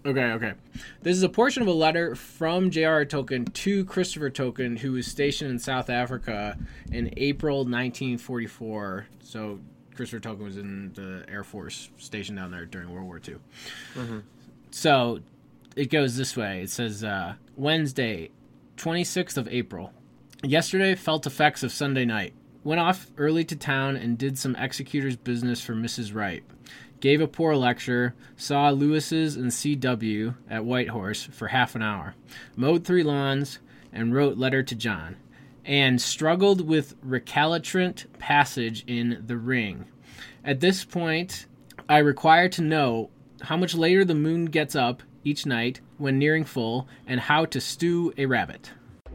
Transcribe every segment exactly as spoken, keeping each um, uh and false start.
Okay, okay. This is a portion of a letter from J R R. Tolkien to Christopher Tolkien, who was stationed in South Africa in April nineteen forty-four. So Christopher Tolkien was in the Air Force, stationed down there during World War Two. Mm-hmm. So it goes this way. It says, uh, Wednesday, twenty-sixth of April. Yesterday, felt effects of Sunday night. Went off early to town and did some executor's business for Missus Wright. Gave a poor lecture, saw Lewis's and C W at Whitehorse for half an hour, mowed three lawns, and wrote letter to John, and struggled with recalcitrant passage in The Ring. At this point, I require to know how much later the moon gets up each night when nearing full, and how to stew a rabbit.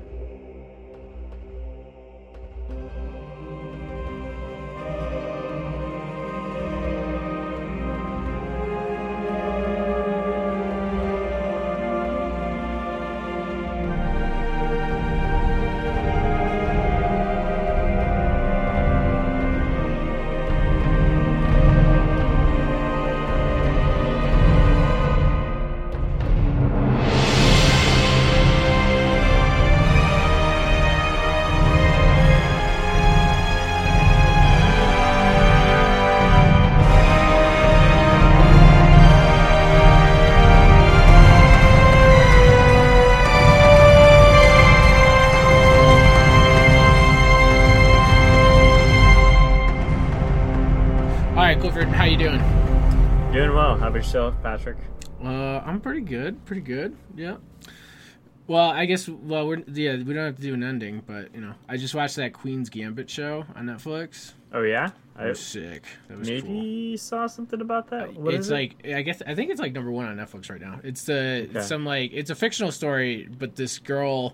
How you doing? Doing well. How about yourself, Patrick? Uh, I'm pretty good. Pretty good. Yeah. Well, I guess. Well, we're yeah. We don't have to do an ending, but you know, I just watched that Queen's Gambit show on Netflix. Oh yeah, that was I, sick. That was maybe cool. Saw something about that. What it's is like it? I guess I think it's like number one on Netflix right now. It's the okay. some like it's a fictional story, but this girl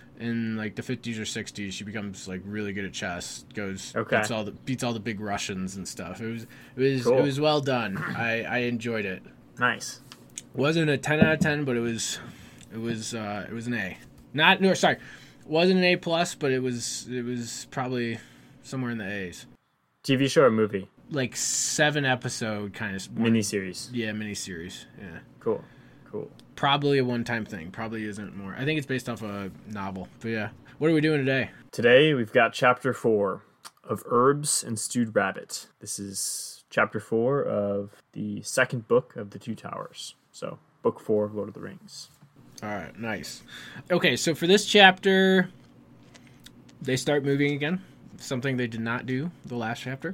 in like the fifties or sixties, she becomes like really good at chess. Goes okay. beats all the beats all the big Russians and stuff. It was it was cool. It was well done. I, I enjoyed it. Nice. Wasn't a ten out of ten, but it was it was uh, it was an A. Not no sorry, wasn't an A plus, but it was it was probably somewhere in the A's. T V show or movie? Like seven episode kind of miniseries. Yeah, miniseries. Yeah. Cool. Cool. Probably a one-time thing. Probably isn't more. I think it's based off a novel. But yeah, what are we doing today? Today we've got chapter four of Herbs and Stewed Rabbit. This is chapter four of the second book of the Two Towers. So, book four of Lord of the Rings. All right, nice. Okay, so for this chapter, they start moving again. Something they did not do the last chapter.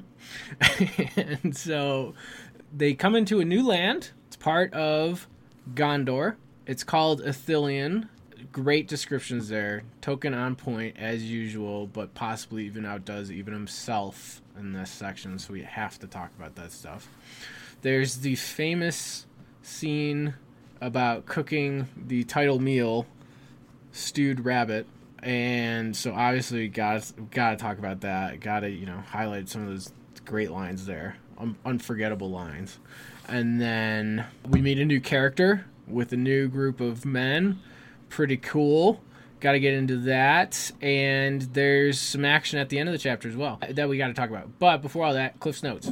And so they come into a new land. It's part of Gondor. It's called Ithilien. Great descriptions there. Tolkien on point as usual, but possibly even outdoes even himself in this section, so we have to talk about that stuff. There's the famous scene about cooking the title meal, stewed rabbit, and so obviously got got to talk about that. Got to you know highlight some of those great lines there, un- unforgettable lines. And then we meet a new character with a new group of men. Pretty cool. Got to get into that. And there's some action at the end of the chapter as well that we got to talk about. But before all that, Cliff's Notes.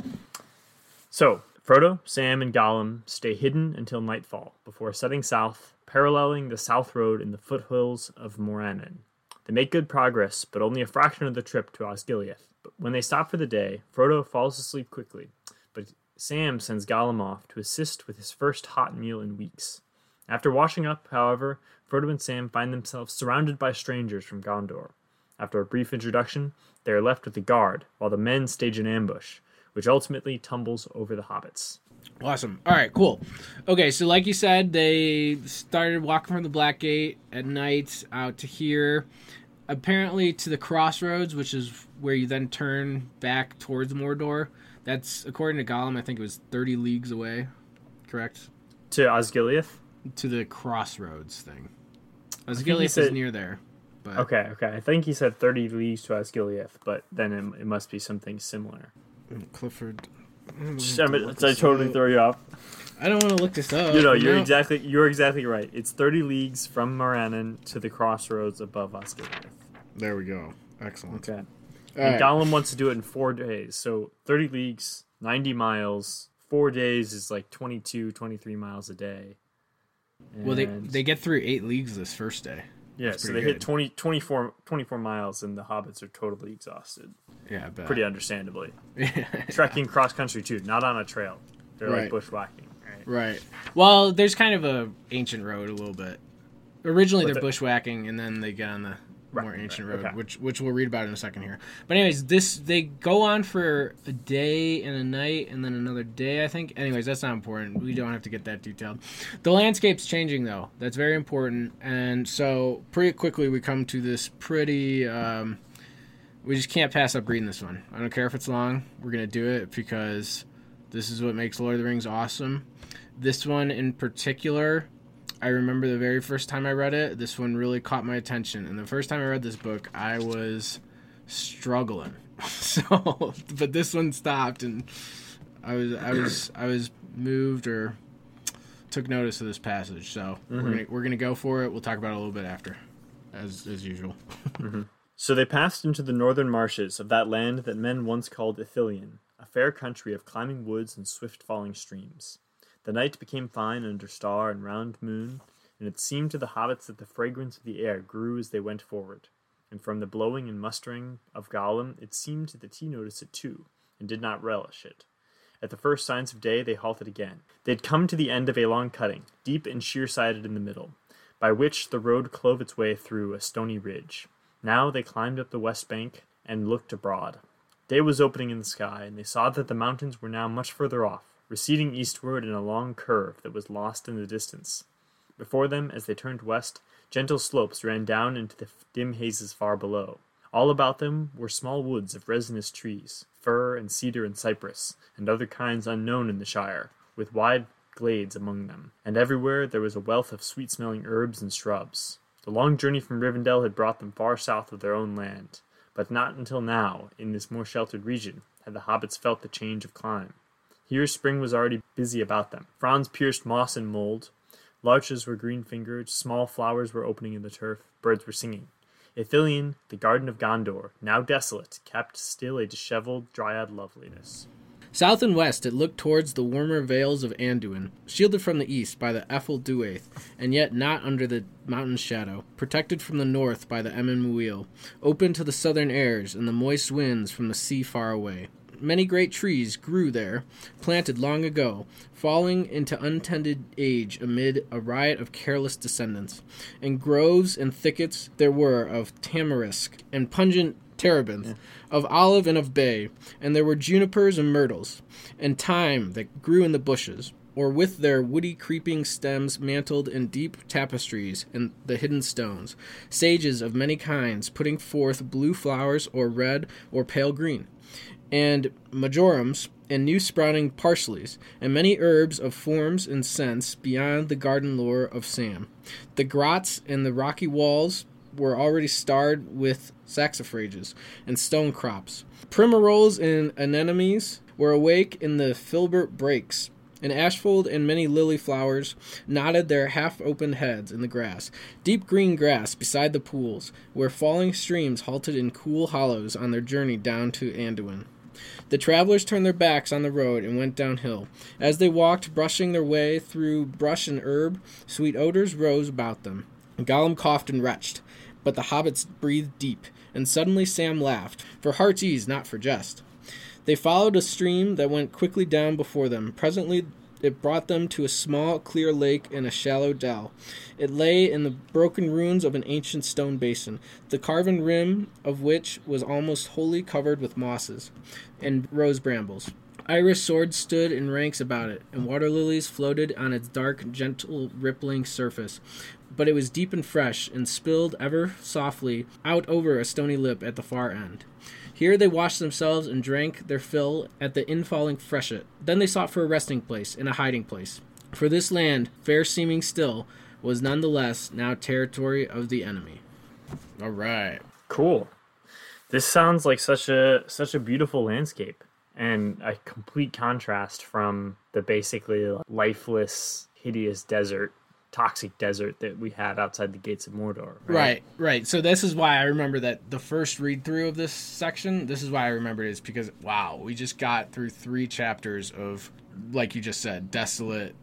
So, Frodo, Sam, and Gollum stay hidden until nightfall before setting south, paralleling the south road in the foothills of Morannon. They make good progress, but only a fraction of the trip to Osgiliath. But when they stop for the day, Frodo falls asleep quickly. But Sam sends Gollum off to assist with his first hot meal in weeks. After washing up, however, Frodo and Sam find themselves surrounded by strangers from Gondor. After a brief introduction, they are left with the guard, while the men stage an ambush, which ultimately tumbles over the hobbits. Awesome. All right, cool. Okay, so like you said, they started walking from the Black Gate at night out to here, apparently to the crossroads, which is where you then turn back towards Mordor. That's, according to Gollum, I think it was thirty leagues away, correct? To Osgiliath? To the crossroads thing. Osgiliath said, is near there. But... Okay, okay. I think he said thirty leagues to Osgiliath, but then it, it must be something similar. Clifford... I, mean, I totally throw you off. I don't want to look this up. You know, you're no. exactly you're exactly right. It's thirty leagues from Morannon to the crossroads above Osgiliath. There we go. Excellent. Okay. All and right. Gollum wants to do it in four days. So thirty leagues, ninety miles. Four days is like twenty-two, twenty-three miles a day. And Well, they they get through eight leagues this first day. Yeah, That's so they pretty hit good. twenty, twenty-four, twenty-four miles, and the hobbits are totally exhausted. Yeah, I bet. Pretty understandably. Yeah. Trekking cross country too, not on a trail. They're Right. like bushwhacking. Right. Right. Well, there's kind of a ancient road a little bit. Originally, But they're the- bushwhacking, and then they get on the Right, more ancient right, road, okay. which which we'll read about in a second here. But anyways, this they go on for a day and a night, and then another day, I think. Anyways, that's not important. We don't have to get that detailed. The landscape's changing, though. That's very important. And so, pretty quickly, we come to this pretty. Um, we just can't pass up reading this one. I don't care if it's long. We're gonna do it because this is what makes Lord of the Rings awesome. This one in particular, I remember the very first time I read it, this one really caught my attention. And the first time I read this book, I was struggling. So, but this one stopped, and I was I was I was moved or took notice of this passage. So Mm-hmm. we're gonna we're gonna go for it. We'll talk about it a little bit after, as as usual. So they passed into the northern marshes of that land that men once called Ithilien, a fair country of climbing woods and swift-falling streams. The night became fine under star and round moon, and it seemed to the hobbits that the fragrance of the air grew as they went forward. And from the blowing and mustering of Gollum, it seemed that he noticed it too, and did not relish it. At the first signs of day, they halted again. They had come to the end of a long cutting, deep and sheer-sided in the middle, by which the road clove its way through a stony ridge. Now they climbed up the west bank and looked abroad. Day was opening in the sky, and they saw that the mountains were now much further off, receding eastward in a long curve that was lost in the distance. Before them, as they turned west, gentle slopes ran down into the dim hazes far below. All about them were small woods of resinous trees, fir and cedar and cypress, and other kinds unknown in the Shire, with wide glades among them, and everywhere there was a wealth of sweet-smelling herbs and shrubs. The long journey from Rivendell had brought them far south of their own land, but not until now, in this more sheltered region, had the hobbits felt the change of clime. Here spring was already busy about them. Fronds pierced moss and mold. Larches were green-fingered. Small flowers were opening in the turf. Birds were singing. Ithilien, the garden of Gondor, now desolate, kept still a disheveled dryad loveliness. South and west it looked towards the warmer vales of Anduin, shielded from the east by the Ethel Duath, and yet not under the mountain's shadow, protected from the north by the Emyn Muil, open to the southern airs and the moist winds from the sea far away. Many great trees grew there, planted long ago, falling into untended age amid a riot of careless descendants. And groves and thickets there were of tamarisk and pungent terebinth, yeah. of olive and of bay, and there were junipers and myrtles, and thyme that grew in the bushes, or with their woody creeping stems mantled in deep tapestries and the hidden stones, sages of many kinds putting forth blue flowers or red or pale green, and majorums and new sprouting parsleys, and many herbs of forms and scents beyond the garden lore of Sam. The grots and the rocky walls were already starred with saxifrages and stone crops. Primaroles and anemones were awake in the filbert brakes, and ashfold and many lily flowers nodded their half-opened heads in the grass, deep green grass beside the pools, where falling streams halted in cool hollows on their journey down to Anduin. The travelers turned their backs on the road and went downhill. As they walked, brushing their way through brush and herb, sweet odors rose about them. Gollum coughed and retched, but the hobbits breathed deep, and suddenly Sam laughed, for heart's ease, not for jest. They followed a stream that went quickly down before them. Presently it brought them to a small, clear lake in a shallow dell. It lay in the broken ruins of an ancient stone basin, the carven rim of which was almost wholly covered with mosses and rose brambles. Iris swords stood in ranks about it, and water lilies floated on its dark, gentle, rippling surface. But it was deep and fresh, and spilled ever softly out over a stony lip at the far end. Here they washed themselves and drank their fill at the infalling freshet. Then they sought for a resting place and a hiding place. For this land, fair seeming still, was none the less now territory of the enemy. All right. Cool. This sounds like such a such a beautiful landscape, and a complete contrast from the basically lifeless, hideous desert, toxic desert that we had outside the gates of Mordor. Right? right, right. So this is why I remember that the first read through of this section, this is why I remember it, is because, wow, we just got through three chapters of, like you just said, desolate,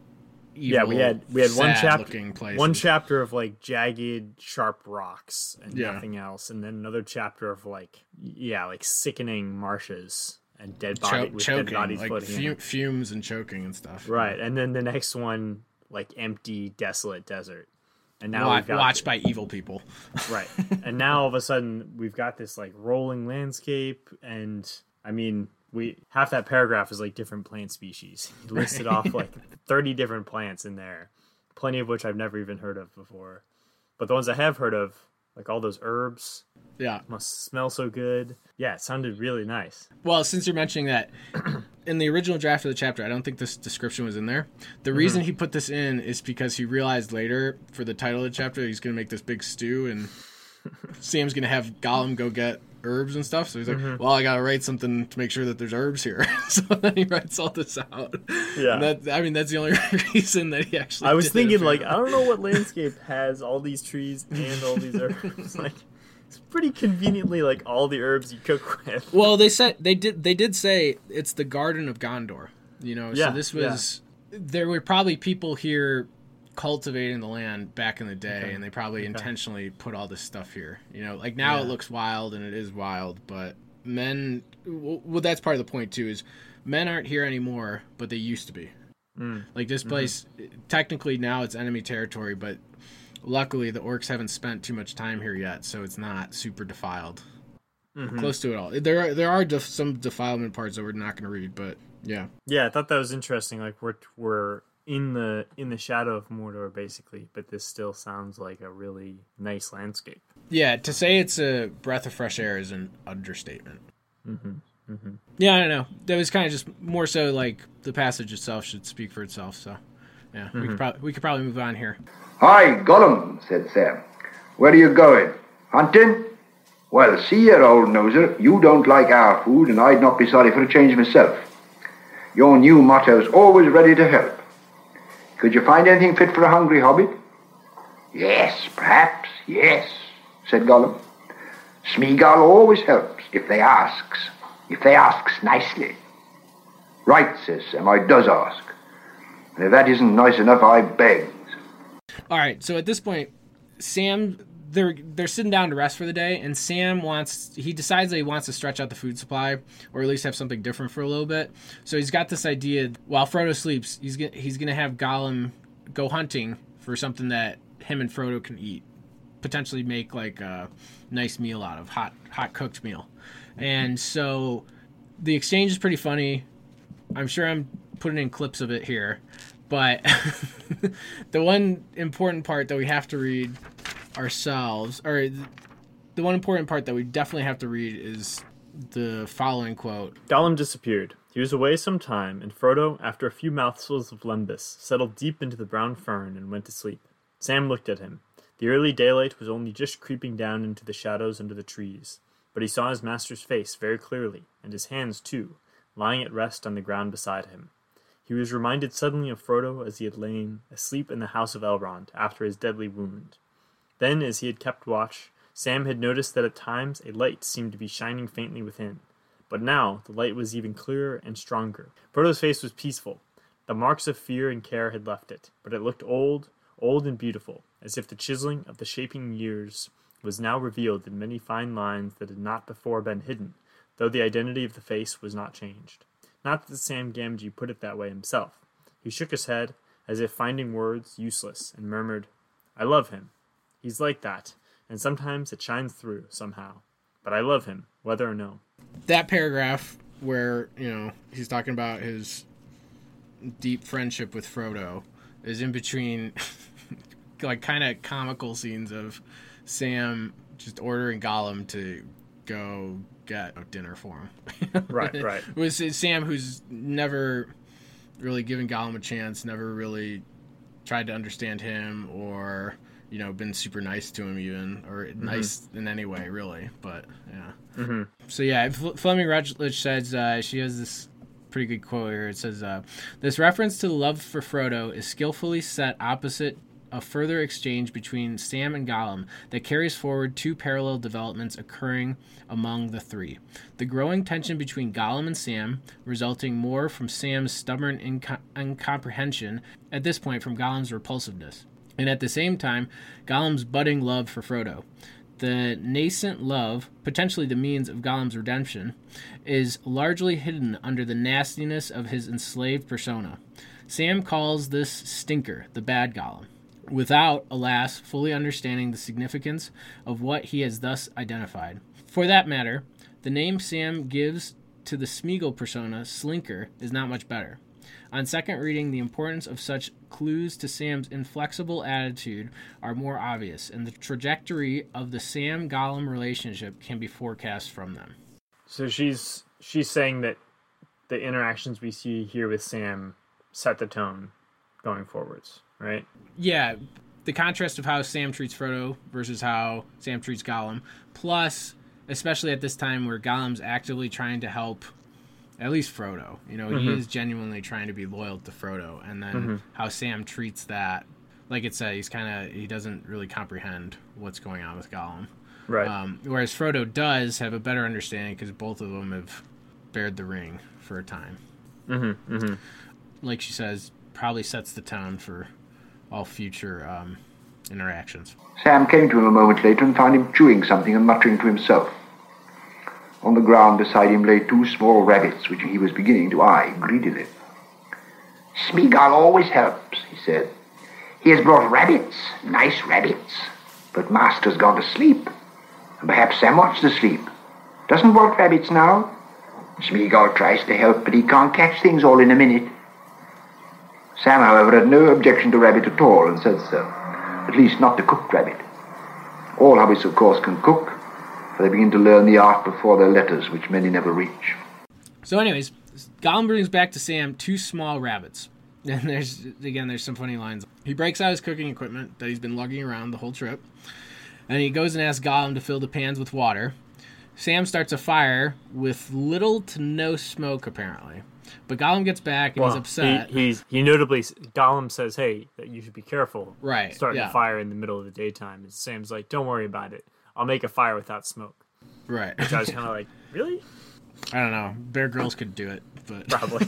evil, yeah, we had we had one chapter, places. one chapter of like jagged, sharp rocks and Yeah. nothing else, and then another chapter of like yeah, like sickening marshes and dead body Cho- with choking, dead bodies like floating in. fu- fumes and choking and stuff. Right, and then the next one like empty, desolate desert. And now Wa- we've got watched by evil people. right, and now all of a sudden we've got this like rolling landscape, and I mean. We half that paragraph is like different plant species. He listed off like thirty different plants in there, plenty of which I've never even heard of before. But the ones I have heard of, like all those herbs, Yeah. must smell so good. Yeah, it sounded really nice. Well, since you're mentioning that, in the original draft of the chapter, I don't think this description was in there. The reason mm-hmm. he put this in is because he realized later for the title of the chapter, he's going to make this big stew, and Sam's going to have Gollum go get herbs and stuff. So he's like, mm-hmm. well, I got to write something to make sure that there's herbs here. So then he writes all this out. Yeah. And that, I mean, that's the only reason that he actually I was did thinking, it, like, I don't know what landscape has all these trees and all these herbs. Like, it's pretty conveniently like all the herbs you cook with. Well, they said they did they did say it's the Garden of Gondor. You know, yeah, so this was yeah. there were probably people here cultivating the land back in the day, okay. and they probably okay. intentionally put all this stuff here. You know, like now yeah. it looks wild, and it is wild, but men, well, that's part of the point too, is men aren't here anymore, but they used to be. Mm. Like this place, mm-hmm. technically now it's enemy territory, but luckily the orcs haven't spent too much time here yet, so it's not super defiled. Mm-hmm. Close to it all. There are, there are def- some defilement parts that we're not going to read, but yeah. Yeah, I thought that was interesting. Like we're we're in the in the shadow of Mordor, basically, but this still sounds like a really nice landscape. Yeah, to say it's a breath of fresh air is an understatement. Mm-hmm. Mm-hmm. Yeah, I don't know. That was kind of just more so like the passage itself should speak for itself. So, yeah, mm-hmm. we could probably we could probably move on here. Hi, Gollum, said Sam. Where are you going? Hunting? Well, see here, old noser, you don't like our food, and I'd not be sorry for a change myself. Your new motto's always ready to help. Could you find anything fit for a hungry hobbit? Yes, perhaps, yes, said Gollum. Smeagol always helps, if they asks, if they asks nicely. Right, says Sam, I does ask. And if that isn't nice enough, I begs. All right, so at this point, Sam, they're they're sitting down to rest for the day, and Sam wants, he decides that he wants to stretch out the food supply, or at least have something different for a little bit. So he's got this idea, while Frodo sleeps, he's gonna, he's going to have Gollum go hunting for something that him and Frodo can eat. Potentially make like a nice meal out of, hot hot cooked meal. And so the exchange is pretty funny. I'm sure I'm putting in clips of it here. But the one important part that we have to read ourselves, or the one important part that we definitely have to read is the following quote. Gollum disappeared. He was away some time, and Frodo, after a few mouthfuls of lembas, settled deep into the brown fern and went to sleep. Sam looked at him. The early daylight was only just creeping down into the shadows under the trees, but he saw his master's face very clearly, and his hands, too, lying at rest on the ground beside him. He was reminded suddenly of Frodo as he had lain asleep in the house of Elrond after his deadly wound. Then, as he had kept watch, Sam had noticed that at times a light seemed to be shining faintly within, but now the light was even clearer and stronger. Frodo's face was peaceful. The marks of fear and care had left it, but it looked old, old and beautiful, as if the chiseling of the shaping years was now revealed in many fine lines that had not before been hidden, though the identity of the face was not changed. Not that Sam Gamgee put it that way himself. He shook his head, as if finding words useless, and murmured, I love him. He's like that, and sometimes it shines through, somehow. But I love him, whether or no. That paragraph where, you know, he's talking about his deep friendship with Frodo is in between, like, kind of comical scenes of Sam just ordering Gollum to go get a dinner for him. Right, right. It was Sam who's never really given Gollum a chance, never really tried to understand him or, you know, been super nice to him even, or mm-hmm. nice in any way, really. But, yeah. Mm-hmm. So, yeah, Fleming Rutledge says, uh, she has this pretty good quote here. It says, uh, this reference to the love for Frodo is skillfully set opposite a further exchange between Sam and Gollum that carries forward two parallel developments occurring among the three. The growing tension between Gollum and Sam, resulting more from Sam's stubborn inco- incomprehension, at this point from Gollum's repulsiveness, and at the same time, Gollum's budding love for Frodo. The nascent love, potentially the means of Gollum's redemption, is largely hidden under the nastiness of his enslaved persona. Sam calls this Stinker the bad Gollum, without, alas, fully understanding the significance of what he has thus identified. For that matter, the name Sam gives to the Smeagol persona, Slinker, is not much better. On second reading, the importance of such clues to Sam's inflexible attitude are more obvious, and the trajectory of the Sam-Gollum relationship can be forecast from them. So she's she's saying that the interactions we see here with Sam set the tone going forwards, right? Yeah, the contrast of how Sam treats Frodo versus how Sam treats Gollum, plus, especially at this time where Gollum's actively trying to help at least Frodo. You know, mm-hmm. he is genuinely trying to be loyal to Frodo, and then mm-hmm. how Sam treats that, like it said, he's kind of, he doesn't really comprehend what's going on with Gollum. Right. Um, whereas Frodo does have a better understanding because both of them have bared the ring for a time. Mm-hmm. Mm-hmm. Like she says, probably sets the tone for all future um, interactions. Sam came to him a moment later and found him chewing something and muttering to himself. On the ground beside him lay two small rabbits, which he was beginning to eye greedily. "Smeagol always helps," he said. "He has brought rabbits, nice rabbits. But Master's gone to sleep, and perhaps Sam wants to sleep. Doesn't want rabbits now. Smeagol tries to help, but he can't catch things all in a minute." Sam, however, had no objection to rabbit at all, and said so. At least not the cooked rabbit. All hobbits, of course, can cook, for they begin to learn the art before their letters, which many never reach. So anyways, Gollum brings back to Sam two small rabbits. And there's, again, there's some funny lines. He breaks out his cooking equipment that he's been lugging around the whole trip, and he goes and asks Gollum to fill the pans with water. Sam starts a fire with little to no smoke, apparently. But Gollum gets back and well, he's upset. He, he's, he notably, Gollum says, hey, that you should be careful. Right. Starting yeah. a fire in the middle of the daytime. And Sam's like, don't worry about it. I'll make a fire without smoke. Right. Which I was kind of like, really? I don't know. Bear Grylls could do it, but probably.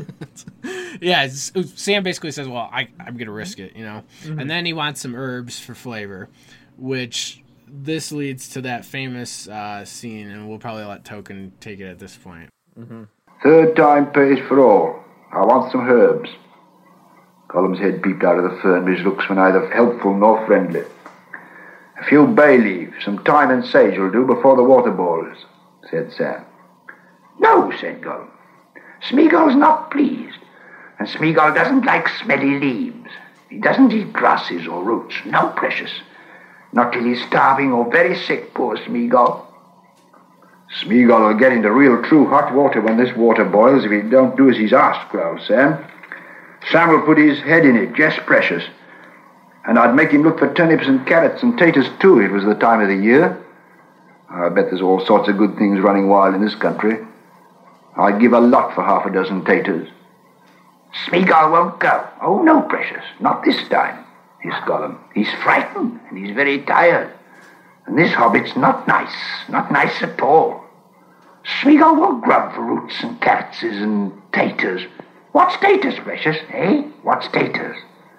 yeah, Sam basically says, well, I, I'm going to risk it, you know? Mm-hmm. And then he wants some herbs for flavor, which this leads to that famous uh, scene, and we'll probably let Token take it at this point. Mm-hmm. "Third time pays for all. I want some herbs." Gollum's head peeped out of the fern, but his looks were neither helpful nor friendly. "A few bay leaves, some thyme and sage will do before the water boils," said Sam. "No," said Gollum. "Smeagol's not pleased, and Smeagol doesn't like smelly leaves. He doesn't eat grasses or roots. No, precious. Not till he's starving or very sick, poor Smeagol." "Smeagol will get into real true hot water when this water boils if he don't do as he's asked," growled Sam. "Sam will put his head in it, just precious. And I'd make him look for turnips and carrots and taters too, if it was the time of the year. I bet there's all sorts of good things running wild in this country. I'd give a lot for half a dozen taters." "Smeagol won't go. Oh, no, precious, not this time," hissed Gollum. "He's frightened, and he's very tired. And this hobbit's not nice, not nice at all. Smeagol won't grub for roots and carrots and taters. What's taters, precious, eh? What's taters?"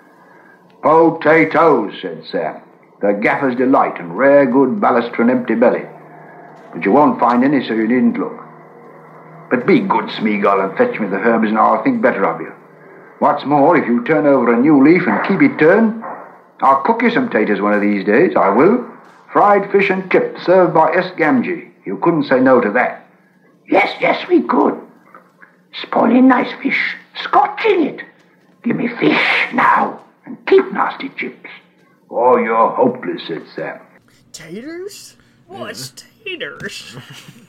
"Potatoes," said Sam. "They're Gaffer's delight and rare good ballast for an empty belly. But you won't find any, so you needn't look. But be good, Smeagol, and fetch me the herbs, and I'll think better of you. What's more, if you turn over a new leaf and keep it turned, I'll cook you some taters one of these days, I will. Fried fish and chips, served by S. Gamgee. You couldn't say no to that." "Yes, yes, we could. Spoiling nice fish, scorching it. Give me fish now, and keep nasty chips." "Oh, you're hopeless," said Sam. "Taters? What's taters?"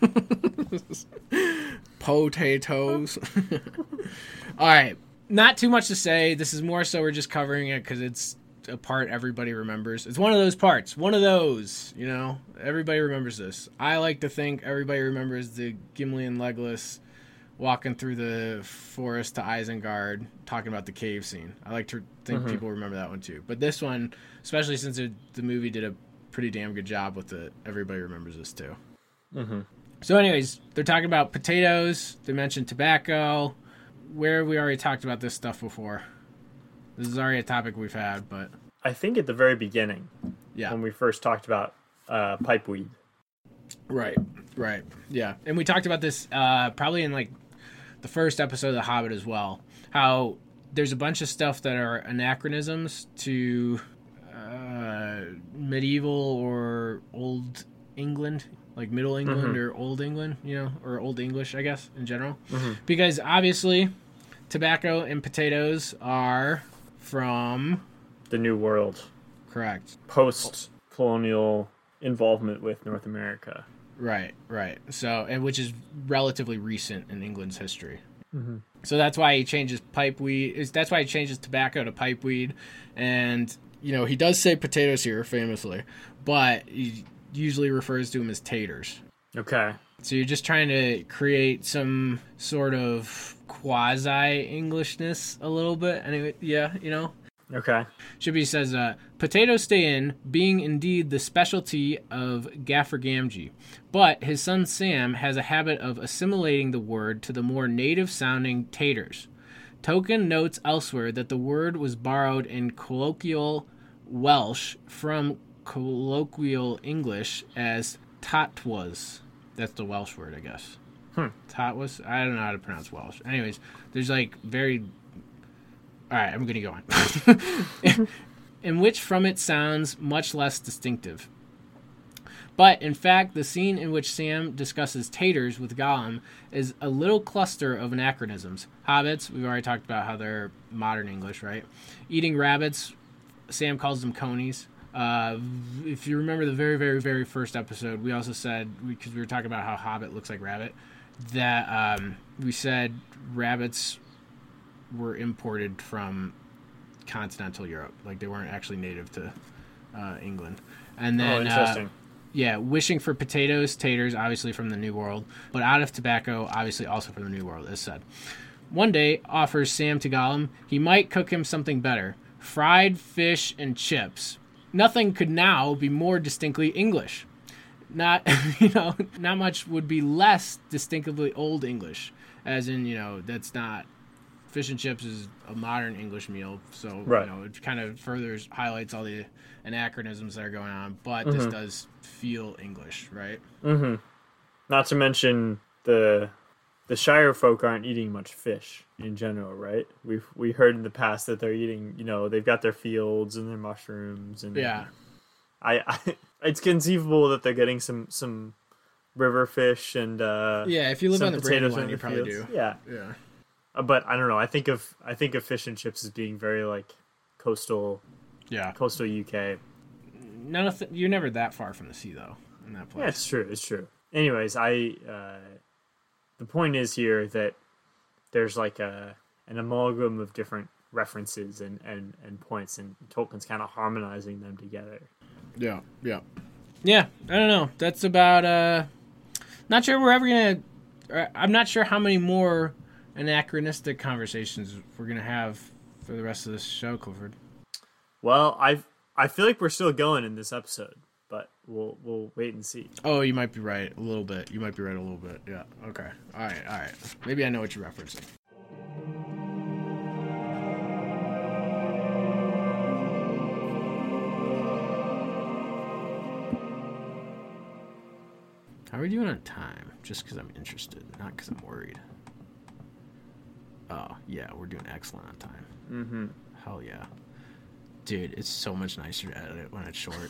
Potatoes. All right. Not too much to say. This is more so we're just covering it because it's a part everybody remembers. It's one of those parts. One of those, you know. Everybody remembers this. I like to think everybody remembers the Gimli and Legolas walking through the forest to Isengard, talking about the cave scene. I like to think Mm-hmm. people remember that one too. But this one, especially since it, the movie did a pretty damn good job with it, everybody remembers this too. Mm-hmm. So anyways, they're talking about potatoes. They mentioned tobacco. Where we already talked about this stuff before. This is already a topic we've had, but I think at the very beginning, yeah. when we first talked about uh, pipeweed. Right, right. Yeah. And we talked about this uh, probably in like the first episode of The Hobbit as well. How there's a bunch of stuff that are anachronisms to uh, medieval or old England, like Middle England Mm-hmm. or Old England, you know, or Old English, I guess, in general. Mm-hmm. Because obviously tobacco and potatoes are from... The New World. Correct. Post-colonial involvement with North America. Right, right. So, and which is relatively recent in England's history. Mm-hmm. So that's why he changes pipeweed. Is that's why he changes tobacco to pipeweed, and you know he does say potatoes here famously, but he usually refers to them as taters. Okay. So you're just trying to create some sort of quasi Englishness a little bit. Anyway, yeah, you know. Okay. Shibby says, uh, potatoes stay in, being indeed the specialty of Gaffer Gamgee. But his son Sam has a habit of assimilating the word to the more native-sounding taters. Tolkien notes elsewhere that the word was borrowed in colloquial Welsh from colloquial English as tatwas. That's the Welsh word, I guess. Hmm. Tatwas? I don't know how to pronounce Welsh. Anyways, there's like very... All right, I'm going to go on. In which from it sounds much less distinctive. But, in fact, the scene in which Sam discusses taters with Gollum is a little cluster of anachronisms. Hobbits, we've already talked about how they're modern English, right? Eating rabbits, Sam calls them conies. Uh, if you remember the very, very, very first episode, we also said, because we were talking about how Hobbit looks like rabbit, that um, we said rabbits were imported from continental Europe. Like, they weren't actually native to uh, England. And then, oh, interesting. Uh, yeah, wishing for potatoes, taters, obviously from the New World, but out of tobacco, obviously also from the New World, as said. One day, offers Sam to Gollum, he might cook him something better. Fried fish and chips. Nothing could now be more distinctly English. Not, you know, not much would be less distinctively Old English. As in, you know, that's not... Fish and chips is a modern English meal, so right. you know it kind of further highlights all the anachronisms that are going on. But Mm-hmm. this does feel English, right? Mm-hmm. Not to mention the the Shire folk aren't eating much fish in general, right? We've we heard in the past that they're eating, you know, they've got their fields and their mushrooms, and Yeah, I, I it's conceivable that they're getting some some river fish and uh, yeah. If you live some on the potatoes Brandywine, in you the probably fields. do. Yeah. Yeah, Uh, But I don't know. I think of I think of fish and chips as being very like coastal, yeah. coastal U K. None of th- you're never that far from the sea, though, in that place. Yeah, it's true. It's true. Anyways, I uh, the point is here that there's like a an amalgam of different references and, and, and points, and Tolkien's kind of harmonizing them together. Yeah, yeah, yeah. I don't know. That's about. uh Not sure we're ever gonna. uh, I'm not sure how many more anachronistic conversations we're gonna have for the rest of this show, Clifford. Well, I I feel like we're still going in this episode, but we'll we'll wait and see. Oh, you might be right a little bit. You might be right a little bit. Yeah. Okay. All right. All right. Maybe I know what you're referencing. How are we doing on time? Just because I'm interested, not because I'm worried. Oh, yeah, we're doing excellent on time. Mm-hmm. Hell yeah. Dude, it's so much nicer to edit when it's short.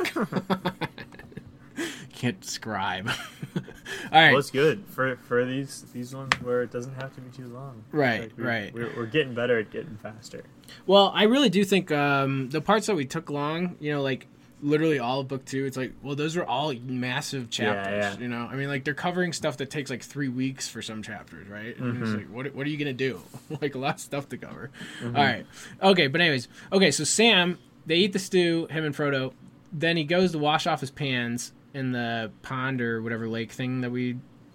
Can't describe. All right. Well, it's good for for these these ones where it doesn't have to be too long. Right, Like we, right. We're, we're getting better at getting faster. Well, I really do think um, the parts that we took long, you know, like literally all of book two, it's like, well, those are all massive chapters, Yeah, yeah. you know? I mean, like, they're covering stuff that takes like three weeks for some chapters, right? And it's Mhm. like, what, what are you going to do? Like, a lot of stuff to cover. Mhm. All right. Okay, but anyways. Okay, so Sam, they eat the stew, him and Frodo. Then he goes to wash off his pans in the pond or whatever lake thing that we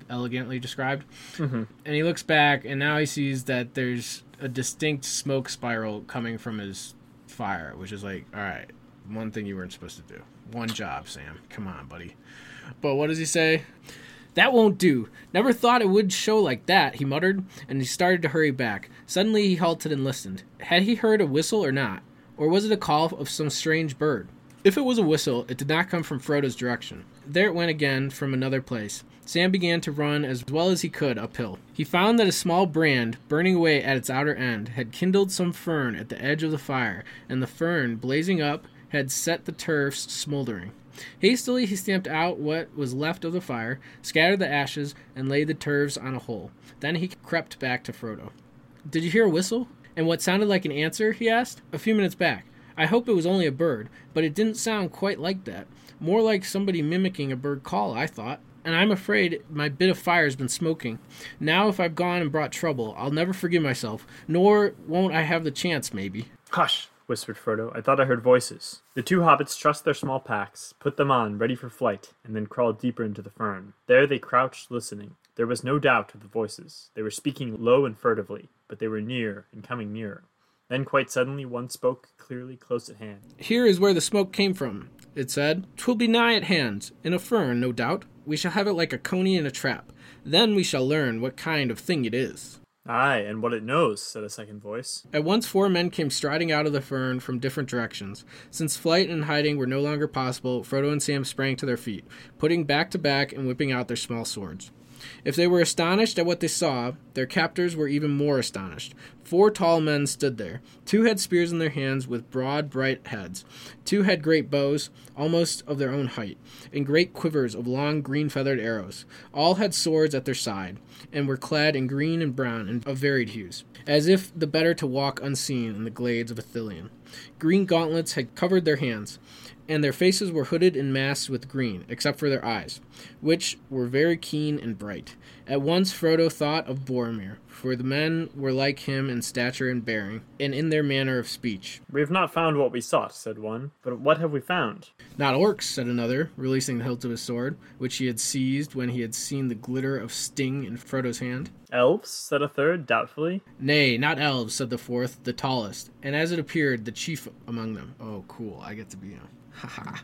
elegantly described. Mm-hmm. And he looks back, and now he sees that there's a distinct smoke spiral coming from his fire, which is like, all right, one thing you weren't supposed to do. One job, Sam. Come on, buddy. But what does he say? That won't do. Never thought it would show like that, he muttered, and he started to hurry back. Suddenly he halted and listened. Had he heard a whistle or not? Or was it a call of some strange bird? If it was a whistle, it did not come from Frodo's direction. There it went again from another place. Sam began to run as well as he could uphill. He found that a small brand, burning away at its outer end, had kindled some fern at the edge of the fire, and the fern, blazing up, had set the turfs smoldering. Hastily he stamped out what was left of the fire, scattered the ashes, and laid the turfs on a hole. Then he crept back to Frodo. "Did you hear a whistle? And what sounded like an answer?" he asked. "A few minutes back. I hope it was only a bird, but it didn't sound quite like that. More like somebody mimicking a bird call, I thought. And I'm afraid my bit of fire's been smoking. Now if I've gone and brought trouble, I'll never forgive myself, nor won't I have the chance, maybe." "Hush," whispered Frodo. "I thought I heard voices." The two hobbits trussed their small packs, put them on, ready for flight, and then crawled deeper into the fern. There they crouched, listening. There was no doubt of the voices. They were speaking low and furtively, but they were near and coming nearer. Then, quite suddenly, one spoke clearly close at hand. "Here is where the smoke came from," it said. "'Twill be nigh at hand, in a fern, no doubt. We shall have it like a coney in a trap. Then we shall learn what kind of thing it is." "Aye, and what it knows," said a second voice. At once four men came striding out of the fern from different directions. Since flight and hiding were no longer possible, Frodo and Sam sprang to their feet, putting back to back and whipping out their small swords. If they were astonished at what they saw, their captors were even more astonished. Four tall men stood there. Two had spears in their hands with broad, bright heads. Two had great bows, almost of their own height, and great quivers of long, green-feathered arrows. All had swords at their side, and were clad in green and brown and of varied hues, as if the better to walk unseen in the glades of Ithilien. Green gauntlets had covered their hands, and their faces were hooded and masked with green, except for their eyes, which were very keen and bright. At once Frodo thought of Boromir, for the men were like him in stature and bearing, and in their manner of speech. "We have not found what we sought," said one. "But what have we found?" "Not orcs," said another, releasing the hilt of his sword, which he had seized when he had seen the glitter of Sting in Frodo's hand. "Elves," said a third, doubtfully. "Nay, not elves," said the fourth, the tallest, and as it appeared, the chief among them. Oh, cool, I get to be him. Ha ha.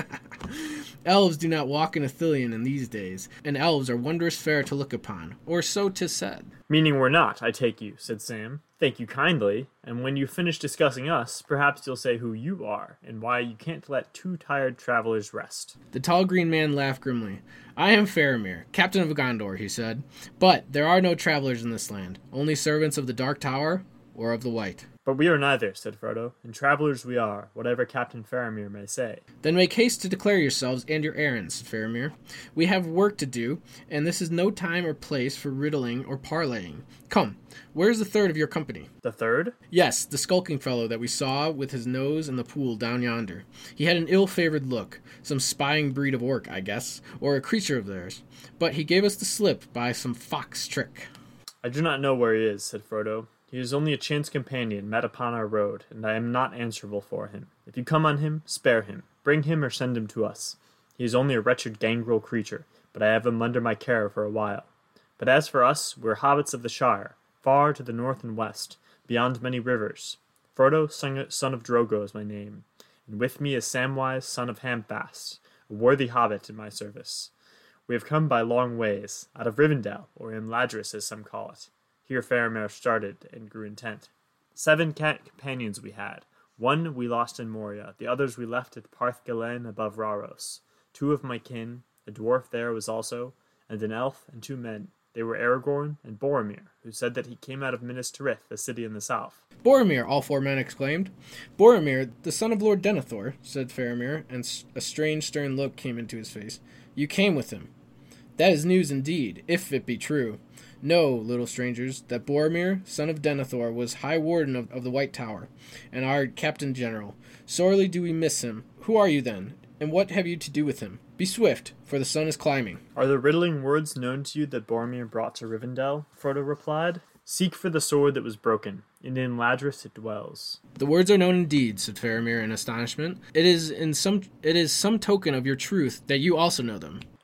"Elves do not walk in Ithilien in these days, and elves are wondrous fair to look upon, or so 'tis said." "Meaning we're not, I take you," said Sam. "Thank you kindly, and when you finish discussing us, perhaps you'll say who you are, and why you can't let two tired travelers rest." The tall green man laughed grimly. "I am Faramir, captain of Gondor," he said. "But there are no travelers in this land, only servants of the Dark Tower or of the White." "But we are neither," said Frodo, "and travelers we are, whatever Captain Faramir may say." "Then make haste to declare yourselves and your errands," said Faramir. "We have work to do, and this is no time or place for riddling or parleying. Come, where is the third of your company?" "The third?" "Yes, the skulking fellow that we saw with his nose in the pool down yonder. He had an ill-favored look, some spying breed of orc, I guess, or a creature of theirs. But he gave us the slip by some fox trick." "I do not know where he is," said Frodo. "He is only a chance companion met upon our road, and I am not answerable for him. If you come on him, spare him. Bring him or send him to us. He is only a wretched gangrel creature, but I have him under my care for a while. But as for us, we're hobbits of the Shire, far to the north and west, beyond many rivers. Frodo, son of Drogo, is my name, and with me is Samwise, son of Hamfast, a worthy hobbit in my service. We have come by long ways, out of Rivendell, or Imladris as some call it." Here Faramir started and grew intent. "Seven cat companions we had. One we lost in Moria, the others we left at Parth Galen above Rauros. Two of my kin, a dwarf there was also, and an elf and two men. They were Aragorn and Boromir, who said that he came out of Minas Tirith, a city in the south." "Boromir!" all four men exclaimed. "Boromir, the son of Lord Denethor," said Faramir, and a strange stern look came into his face. "You came with him. That is news indeed, if it be true. Know, little strangers, that Boromir, son of Denethor, was High Warden of, of the White Tower, and our Captain General. Sorely do we miss him. Who are you, then, and what have you to do with him? Be swift, for the sun is climbing." "Are the riddling words known to you that Boromir brought to Rivendell?" Frodo replied. "Seek for the sword that was broken. In Imladris it dwells." "The words are known indeed," said Faramir in astonishment. It is in some it is some token of your truth that you also know them."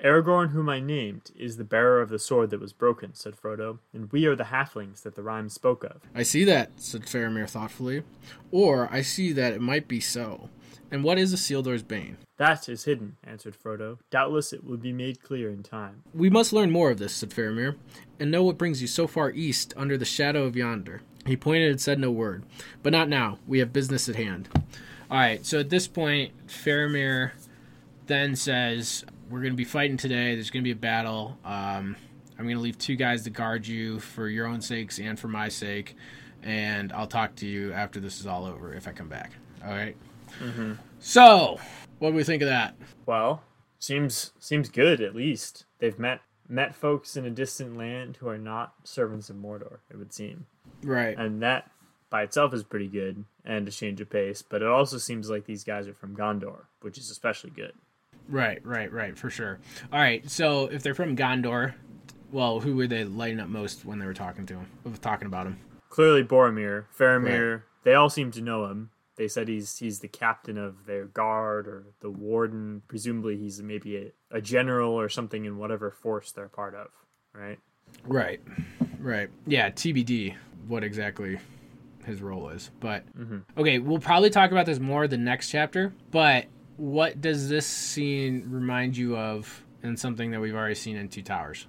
Aragorn, whom I named, is the bearer of the sword that was broken, said Frodo, and we are the halflings that the rhyme spoke of. I see that, said Faramir thoughtfully. Or I see that it might be so. And what is Isildur's bane? That is hidden, answered Frodo. Doubtless it will be made clear in time. We must learn more of this, said Faramir, and know what brings you so far east under the shadow of yonder. He pointed and said no word. But not now. We have business at hand. All right, so at this point, Faramir then says, we're going to be fighting today. There's going to be a battle. Um, I'm going to leave two guys to guard you for your own sakes and for my sake, and I'll talk to you after this is all over if I come back. All right? Mm-hmm. So, what do we think of that? Well, seems seems good, at least. They've met met folks in a distant land who are not servants of Mordor, it would seem. Right. And that by itself is pretty good and a change of pace, but it also seems like these guys are from Gondor, which is especially good. Right, right, right, for sure. All right, so if they're from Gondor, well, who were they lighting up most when they were talking to him, talking about him? Clearly Boromir, Faramir, Right. They all seem to know him. They said he's he's the captain of their guard or the warden. Presumably he's maybe a, a general or something in whatever force they're part of, right? Right, right. Yeah, T B D, what exactly his role is. But, Mm-hmm. okay, we'll probably talk about this more the next chapter, but what does this scene remind you of in something that we've already seen in Two Towers?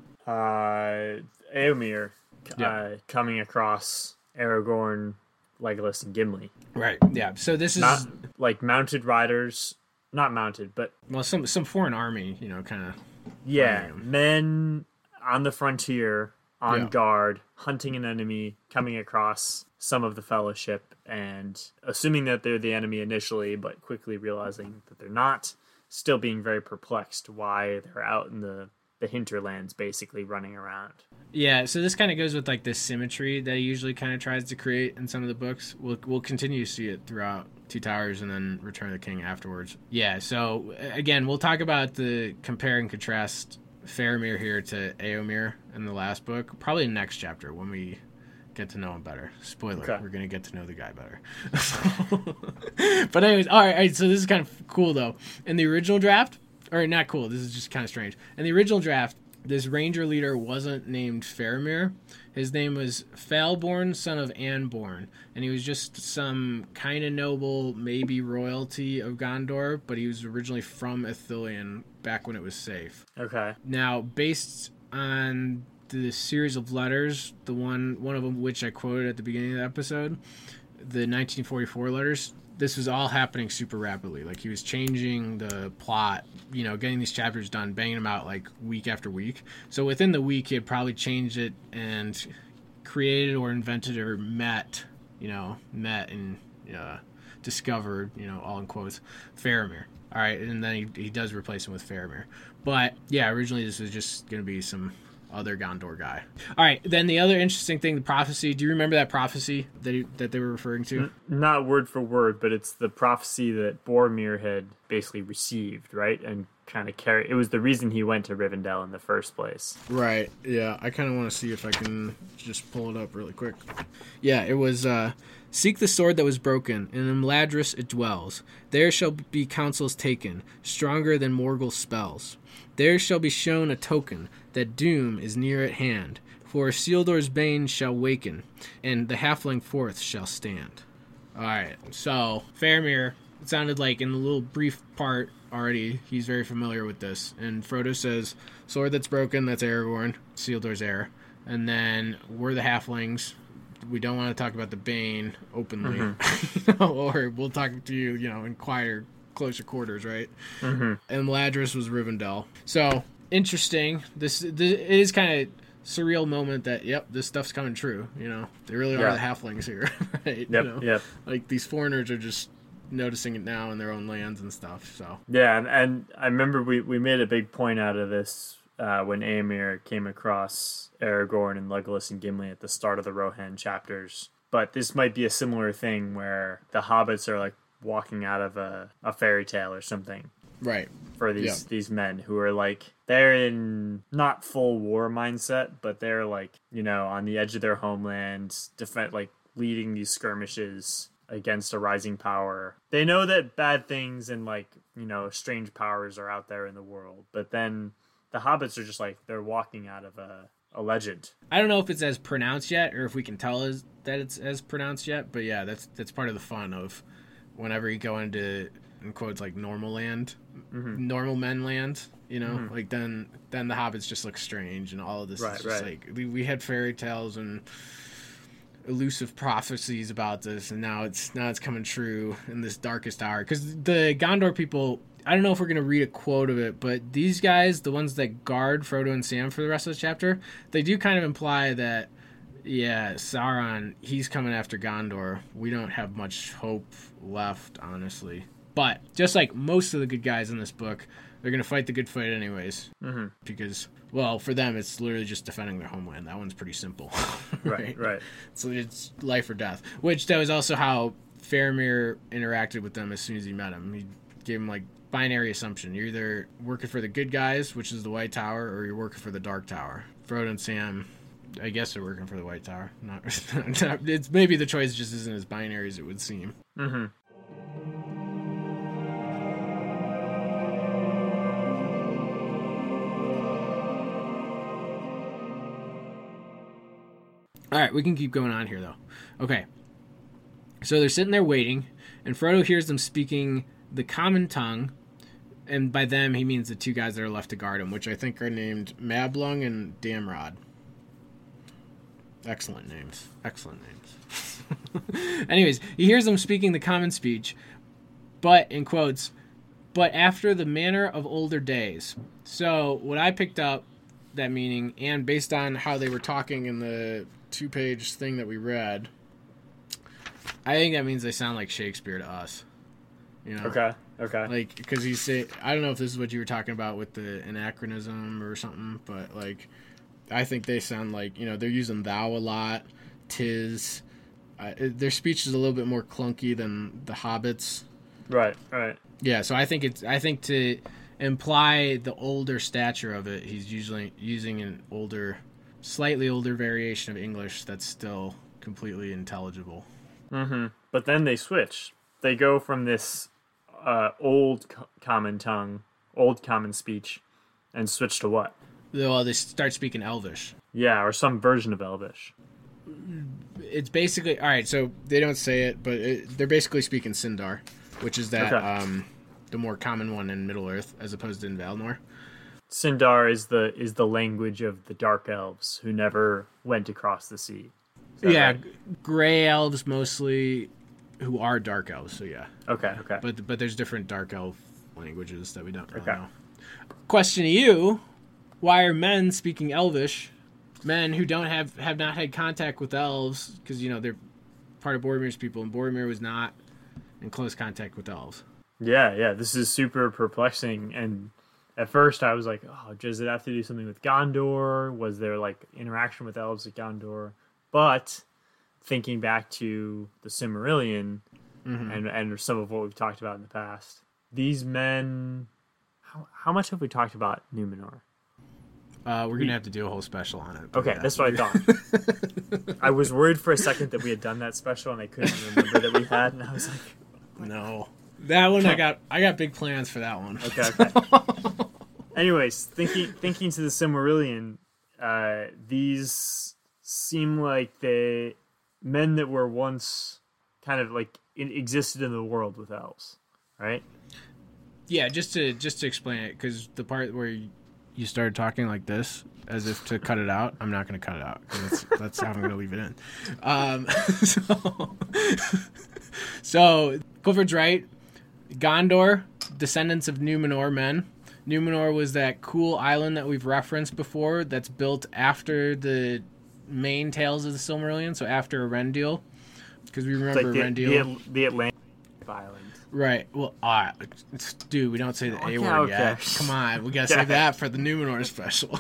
Uh, Éomer Yeah. uh, coming across Aragorn, Legolas, and Gimli. Right, yeah. So this is, Not like mounted riders, not mounted, but well, some some foreign army, you know, kind of. yeah, Right. men on the frontier, on Yeah. guard, hunting an enemy, coming across some of the Fellowship, and assuming that they're the enemy initially, but quickly realizing that they're not, still being very perplexed why they're out in the, the hinterlands, basically running around. Yeah, so this kind of goes with like this symmetry that he usually kind of tries to create in some of the books. We'll we'll continue to see it throughout Two Towers and then Return of the King afterwards. Yeah, so again, we'll talk about the compare and contrast Faramir here to Éomer in the last book, probably next chapter when we get to know him better. Spoiler, Okay. we're going to get to know the guy better. But anyways, all right, all right, so this is kind of cool though. In the original draft, or not cool, this is just kind of strange. In the original draft, this ranger leader wasn't named Faramir. His name was Falborn, son of Anborn, and he was just some kind of noble, maybe royalty of Gondor, but he was originally from Ithilien back when it was safe. Okay. Now, based on the series of letters, the one one of them which I quoted at the beginning of the episode, the nineteen forty-four letters, this was all happening super rapidly. Like, he was changing the plot, you know, getting these chapters done, banging them out like week after week. So within the week, he had probably changed it and created or invented or met, you know, met and uh, discovered, you know, all in quotes, Faramir. All right, and then he, he does replace him with Faramir. But, yeah, originally this was just going to be some other Gondor guy. All right, then the other interesting thing, the prophecy. Do you remember that prophecy that he, that they were referring to? N- not word for word, but it's the prophecy that Boromir had basically received, right? And kind of carry. It was the reason he went to Rivendell in the first place. Right, yeah. I kind of want to see if I can just pull it up really quick. Yeah, it was, uh, seek the sword that was broken, and in Mladris it dwells. There shall be counsels taken, stronger than Morgul's spells. There shall be shown a token that doom is near at hand, for Isildur's bane shall waken, and the halfling forth shall stand. Alright, so, Faramir, it sounded like in the little brief part already, he's very familiar with this. And Frodo says, sword that's broken, that's Aragorn, Isildur's heir. And then, we're the halflings. We don't want to talk about the bane openly. Mm-hmm. Or we'll talk to you, you know, in quieter, closer quarters, right? Mm-hmm. And Mladris was Rivendell. So, interesting. This, this it is kind of surreal moment that, yep, this stuff's coming true, you know. They really Yeah. are the halflings here, right? Yep, You know? yep. Like, these foreigners are just noticing it now in their own lands and stuff, so. Yeah, and, and I remember we, we made a big point out of this uh, when Éomer came across Aragorn and Legolas and Gimli at the start of the Rohan chapters. But this might be a similar thing where the hobbits are like walking out of a, a fairy tale or something Right. for these Yeah. these men who are like, they're in not full war mindset, but they're like, you know, on the edge of their homeland, defend like leading these skirmishes against a rising power. They know that bad things and like, you know, strange powers are out there in the world, but then the hobbits are just like they're walking out of a, a legend. I don't know if it's as pronounced yet, or if we can tell as, that it's as pronounced yet. But yeah, that's that's part of the fun of whenever you go into, in quotes, like normal land, mm-hmm. normal men land. You know, mm-hmm. like then then the hobbits just look strange, and all of this right, is just right. like we, we had fairy tales and elusive prophecies about this, and now it's now it's coming true in this darkest hour. Because the Gondor people, I don't know if we're gonna read a quote of it, but these guys, the ones that guard Frodo and Sam for the rest of the chapter, they do kind of imply that, yeah, Sauron, he's coming after Gondor. We don't have much hope left, honestly. But just like most of the good guys in this book, they're gonna fight the good fight anyways, mm-hmm. because, well, for them it's literally just defending their homeland. That one's pretty simple. right, right. So it's life or death. Which that was also how Faramir interacted with them as soon as he met him. He gave him like binary assumption. You're either working for the good guys, which is the White Tower, or you're working for the Dark Tower. Frodo and Sam, I guess they're working for the White Tower. Not, it's maybe the choice just isn't as binary as it would seem. Mm-hmm. All right, we can keep going on here, though. Okay. So they're sitting there waiting, and Frodo hears them speaking the common tongue, and by them he means the two guys that are left to guard him, which I think are named Mablung and Damrod. Excellent names. Excellent names. Anyways, he hears them speaking the common speech, but, in quotes, but after the manner of older days. So what I picked up that meaning, and based on how they were talking in the two-page thing that we read, I think that means they sound like Shakespeare to us. You know? Okay. Okay. Like, because you say, I don't know if this is what you were talking about with the anachronism or something, but like, I think they sound like, you know, they're using thou a lot, tis. Uh, their speech is a little bit more clunky than the Hobbits. Right. Right. Yeah. So I think it's. I think to imply the older stature of it, he's usually using an older, slightly older variation of English that's still completely intelligible. Mm-hmm. But then they switch. They go from this uh, old co- common tongue, old common speech, and switch to what? Well, they start speaking Elvish. Yeah, or some version of Elvish. It's basically, all right, so they don't say it, but it, they're basically speaking Sindar, which is that okay. um, the more common one in Middle-earth, as opposed to in Valinor. Sindar is the is the language of the Dark Elves who never went across the sea. Yeah, right? Gray Elves mostly, who are Dark Elves, so yeah. Okay, okay. But but there's different Dark Elf languages that we don't really okay. know. Question to you, why are men speaking Elvish? Men who don't have, have not had contact with elves, because, you know, they're part of Boromir's people, and Boromir was not in close contact with elves. Yeah, yeah, this is super perplexing, and at first I was like, oh, does it have to do something with Gondor? Was there, like, interaction with elves at Gondor? But thinking back to the Silmarillion, mm-hmm. and, and some of what we've talked about in the past, these men... How, how much have we talked about Numenor? Uh, we're going to have to do a whole special on it. Okay, yeah. That's what I thought. I was worried for a second that we had done that special, and I couldn't remember that we had, and I was like... No. That one, I got I got big plans for that one. Okay, okay. Anyways, thinking thinking to the Silmarillion, uh, these seem like they men that were once kind of like in, existed in the world with elves, right? Yeah, just to just to explain it, because the part where you, you started talking like this, as if to cut it out, I'm not going to cut it out, because that's, that's how I'm going to leave it in. Um, so, so, Clifford's right. Gondor, descendants of Numenor men. Numenor was that cool island that we've referenced before that's built after the main tales of the Silmarillion, so after Erendil, because we remember it's like the, Erendil. The, the Atlantic Island. Right. Well, uh, dude, we don't say the okay, A word okay. yet. Come on, we gotta save that for the Numenor special.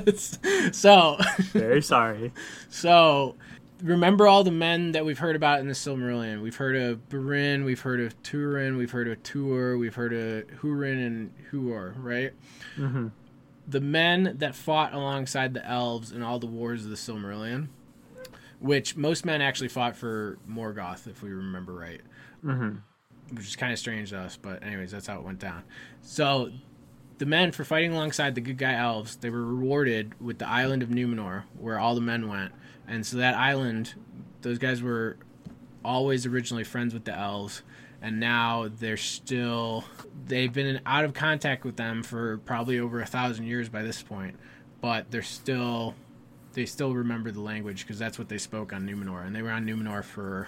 so, very sorry. So, remember all the men that we've heard about in the Silmarillion. We've heard of Beren, we've heard of Turin, we've heard of Tuor, we've heard of Hurin and Huor, right? Mm-hmm. The men that fought alongside the elves in all the wars of the Silmarillion, which most men actually fought for Morgoth, if we remember right. Mm-hmm. Which is kind of strange to us, but anyways, that's how it went down. So, the men, for fighting alongside the good guy elves, they were rewarded with the island of Numenor, where all the men went. And so that island, those guys were always originally friends with the elves, and now they're still, they've been in, out of contact with them for probably over a thousand years by this point, but they're still, they still remember the language because that's what they spoke on Numenor, and they were on Numenor for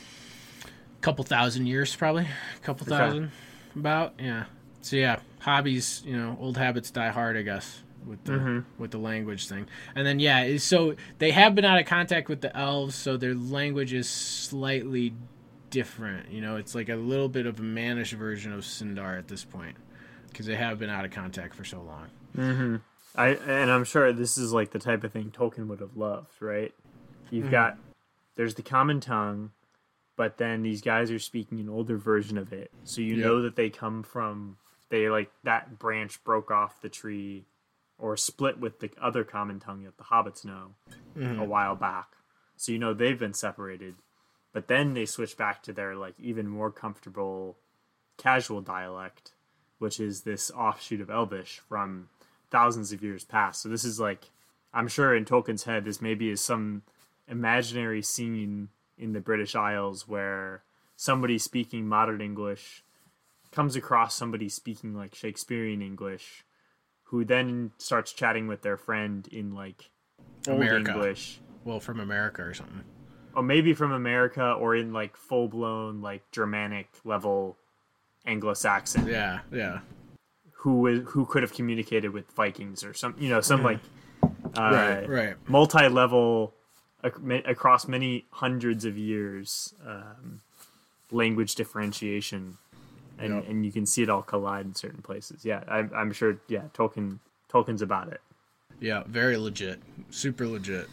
a couple thousand years, probably, a couple Okay. thousand, about, yeah. So yeah, hobbies, you know, old habits die hard, I guess, with the Mhm. with the language thing. And then yeah, it's- so they have been out of contact with the elves, so their language is slightly different. You know, it's like a little bit of a mannish version of Sindar at this point because they have been out of contact for so long. Mm-hmm. I and I'm sure this is like the type of thing Tolkien would have loved, right? You've Mhm. got there's the common tongue, but then these guys are speaking an older version of it, so you Yep. know that they come from they like that branch broke off the tree or split with the other common tongue that the hobbits know Mhm. a while back, so you know they've been separated. But then they switch back to their like even more comfortable casual dialect, which is this offshoot of Elvish from thousands of years past. So this is like, I'm sure in Tolkien's head, this maybe is some imaginary scene in the British Isles where somebody speaking modern English comes across somebody speaking like Shakespearean English, who then starts chatting with their friend in like old America. English. Well, from America or something. Or maybe from America, or in like full blown like Germanic level Anglo-Saxon. Yeah, yeah. Who is who could have communicated with Vikings or some, you know, some like uh, Right, right. multi-level ac- across many hundreds of years um, language differentiation, and Yep. and you can see it all collide in certain places. Yeah, I'm I'm sure. Yeah, Tolkien Tolkien's about it. Yeah, very legit. Super legit.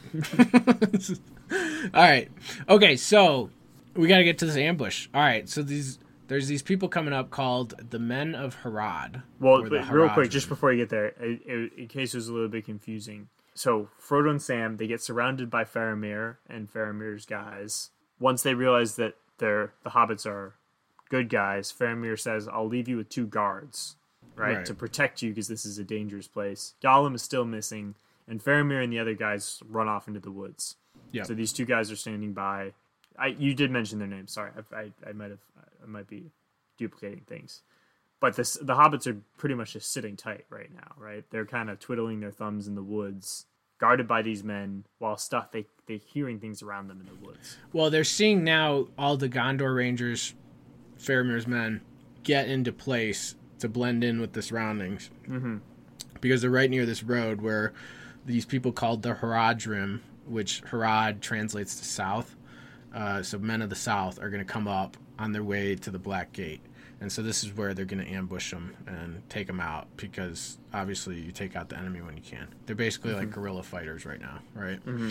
All right. Okay, so we got to get to this ambush. All right, so these there's these people coming up called the Men of Harad. Well, or the but real quick, Haradrim. just before you get there, i- i- in case it was a little bit confusing. So Frodo and Sam, they get surrounded by Faramir and Faramir's guys. Once they realize that they're the hobbits are good guys, Faramir says, "I'll leave you with two guards, right, Right. to protect you because this is a dangerous place." Gollum is still missing, and Faramir and the other guys run off into the woods. Yeah. So these two guys are standing by. I you did mention their names. Sorry, I I, I might have I might be duplicating things. But this, the hobbits are pretty much just sitting tight right now, right? They're kind of twiddling their thumbs in the woods, guarded by these men, while stuff they they hearing things around them in the woods. Well, they're seeing now all the Gondor Rangers, Faramir's men, get into place to blend in with the surroundings. Mm-hmm. Because they're right near this road where these people called the Haradrim, which Harad translates to south. Uh, so men of the south are going to come up on their way to the Black Gate. And so this is where they're going to ambush them and take them out because obviously you take out the enemy when you can. They're basically Mm-hmm. like guerrilla fighters right now, right? Mm-hmm.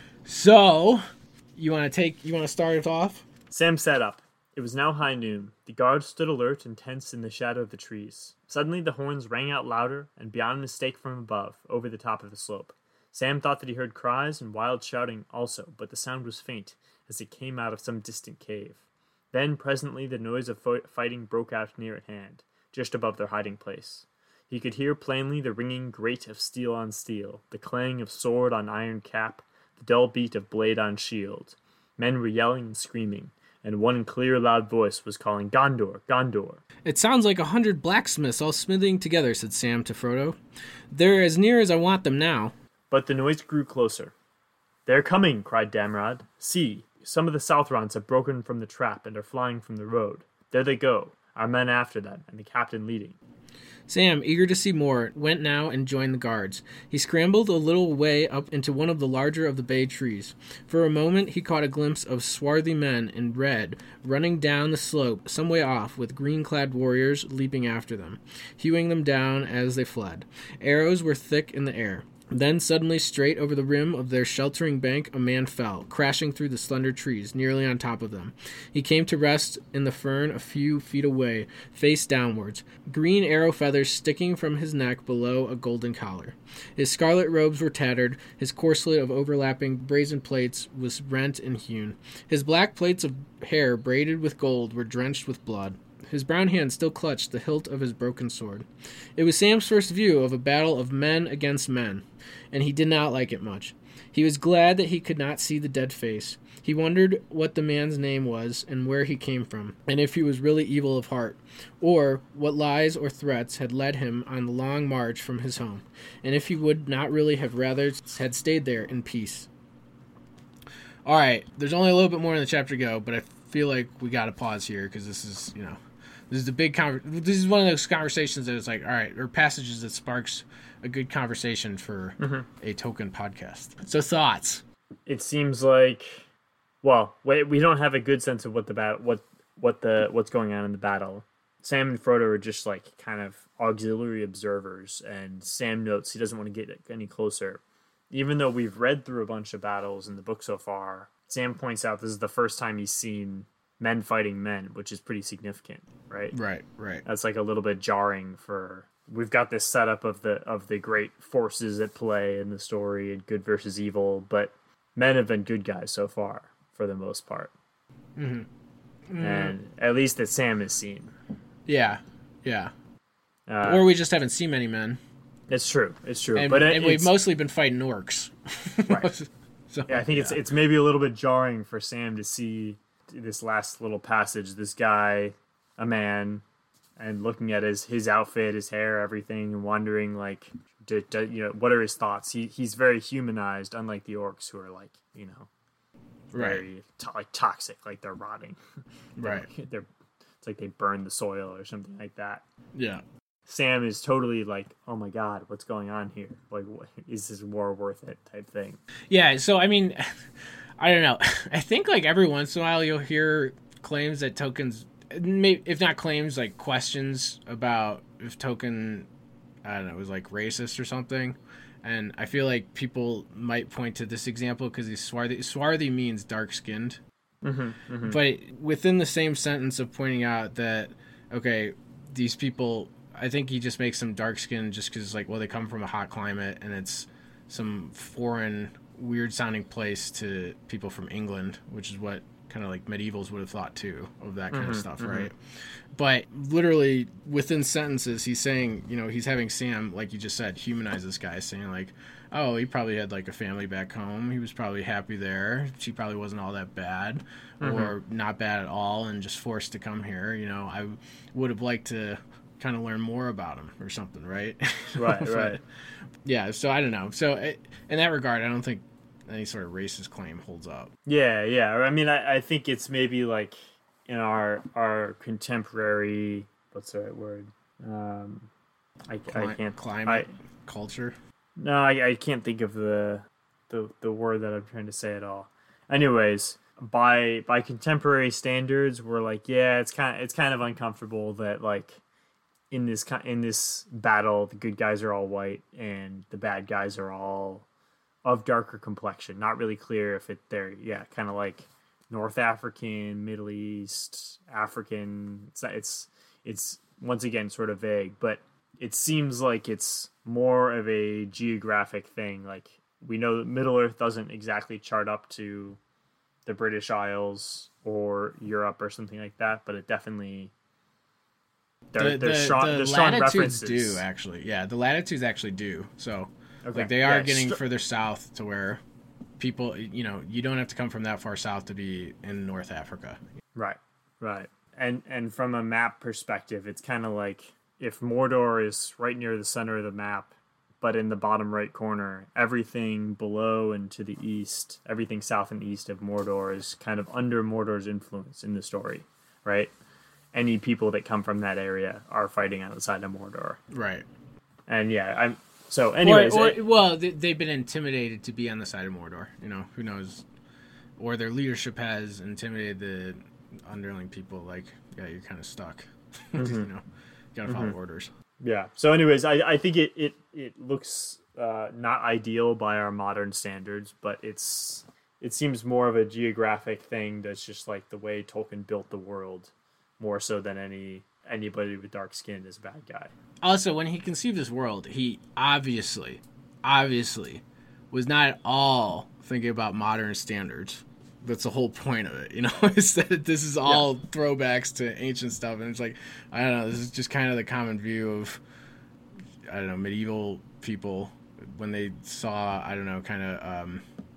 So you want to take, you want to start it off? Sam sat up. It was now high noon. The guards stood alert and tense in the shadow of the trees. Suddenly the horns rang out louder, and beyond mistake from above, over the top of the slope. Sam thought that he heard cries and wild shouting also, but the sound was faint, as it came out of some distant cave. Then, presently, the noise of fo- fighting broke out near at hand, just above their hiding place. He could hear plainly the ringing grate of steel on steel, the clang of sword on iron cap, the dull beat of blade on shield. Men were yelling and screaming, and one clear, loud voice was calling, "Gondor! Gondor!" It sounds like a hundred blacksmiths all smithing together, said Sam to Frodo. They're as near as I want them now. But the noise grew closer. "They're coming!" cried Damrod. "See, some of the Southrons have broken from the trap and are flying from the road. There they go, our men after them, and the captain leading." Sam, eager to see more, went now and joined the guards. He scrambled a little way up into one of the larger of the bay trees. For a moment he caught a glimpse of swarthy men in red running down the slope some way off, with green-clad warriors leaping after them, hewing them down as they fled. Arrows were thick in the air. Then suddenly, straight over the rim of their sheltering bank, a man fell, crashing through the slender trees, nearly on top of them. He came to rest in the fern a few feet away, face downwards, green arrow feathers sticking from his neck below a golden collar. His scarlet robes were tattered, his corselet of overlapping brazen plates was rent and hewn. His black plaits of hair braided with gold were drenched with blood. His brown hand still clutched the hilt of his broken sword. It was Sam's first view of a battle of men against men, and he did not like it much. He was glad that he could not see the dead face. He wondered what the man's name was and where he came from, and if he was really evil of heart, or what lies or threats had led him on the long march from his home, and if he would not really have rather had stayed there in peace. All right, there's only a little bit more in the chapter to go, but I feel like we got to pause here because this is, you know, this is the big conver- This is one of those conversations that is like, all right, or passages that sparks a good conversation for mm-hmm. a Tolkien podcast. So thoughts? It seems like, well, we don't have a good sense of what the bat- what what the what's going on in the battle. Sam and Frodo are just like kind of auxiliary observers, and Sam notes he doesn't want to get any closer. Even though we've read through a bunch of battles in the book so far, Sam points out this is the first time he's seen men fighting men, which is pretty significant, right? Right, right. That's like a little bit jarring for... We've got this setup of the of the great forces at play in the story, and good versus evil, but men have been good guys so far, for the most part. Mm-hmm. Mm-hmm. And at least that Sam has seen. Yeah, yeah. Uh, or we just haven't seen many men. It's true. It's true. And, but it, and we've mostly been fighting orcs. Right. so, yeah, I think yeah. it's it's maybe a little bit jarring for Sam to see this last little passage. This guy, a man, and looking at his, his outfit, his hair, everything, and wondering like, do, do, you know, what are his thoughts? He he's very humanized, unlike the orcs who are like, you know, very right. to, like toxic, like they're rotting. they're, right. They're it's like they burn the soil or something like that. Yeah. Sam is totally like, oh my god, what's going on here? Like, what, is this war worth it? Type thing. Yeah. So I mean, I don't know. I think like every once in a while you'll hear claims that Tolkien's, if not claims, like questions about if Tolkien, I don't know, was like racist or something. And I feel like people might point to this example because he's swarthy. Swarthy means dark skinned. Mm-hmm, mm-hmm. But within the same sentence of pointing out that, okay, these people, I think he just makes them dark skinned just because, like, well, they come from a hot climate and it's some foreign, weird sounding place to people from England, which is what kind of like medievals would have thought too of that kind mm-hmm, of stuff, mm-hmm. right? But literally within sentences, he's saying, you know, he's having Sam, like you just said, humanize this guy, saying like, oh, he probably had like a family back home. He was probably happy there. She probably wasn't all that bad mm-hmm. or not bad at all and just forced to come here. You know, I would have liked to kind of learn more about him or something, right? Right, but, right. Yeah, so I don't know. So it, in that regard, I don't think any sort of racist claim holds up. Yeah, yeah. I mean, I, I think it's maybe like in our our contemporary, what's the right word? Um, I, Cli- I can't climate I, culture. No, I, I can't think of the, the the word that I'm trying to say at all. Anyways, by by contemporary standards, we're like, yeah, it's kind of, it's kind of uncomfortable that like in this in this battle, the good guys are all white and the bad guys are all of darker complexion. Not really clear if it they're yeah, kind of like North African, Middle East, African. It's it's it's once again sort of vague, but it seems like it's more of a geographic thing. Like we know that Middle Earth doesn't exactly chart up to the British Isles or Europe or something like that, but it definitely there, the, there's the, strong, the there's strong latitudes references. do actually, yeah, the latitudes actually do. So Okay. like they are yeah, getting str- further south to where people, you know, you don't have to come from that far south to be in North Africa. Right, right. And and from a map perspective, it's kind of like if Mordor is right near the center of the map, but in the bottom right corner, everything below and to the east, everything south and east of Mordor is kind of under Mordor's influence in the story, right? Any people that come from that area are fighting outside of Mordor. Right. And yeah, I'm so anyways. Or, or, it, well, they, they've been intimidated to be on the side of Mordor, you know, who knows? Or their leadership has intimidated the underling people, like, yeah, you're kind of stuck. Mm-hmm. you know, you gotta follow mm-hmm. orders. Yeah. So anyways, I, I think it, it, it looks uh, not ideal by our modern standards, but it's it seems more of a geographic thing that's just like the way Tolkien built the world, more so than any anybody with dark skin is a bad guy. Also, when he conceived this world, he obviously, obviously was not at all thinking about modern standards. that's the whole point of it, you know, is that this is all yeah. throwbacks to ancient stuff. And it's like, I don't know, this is just kind of the common view of, I don't know, medieval people when they saw, I don't know, kind of um,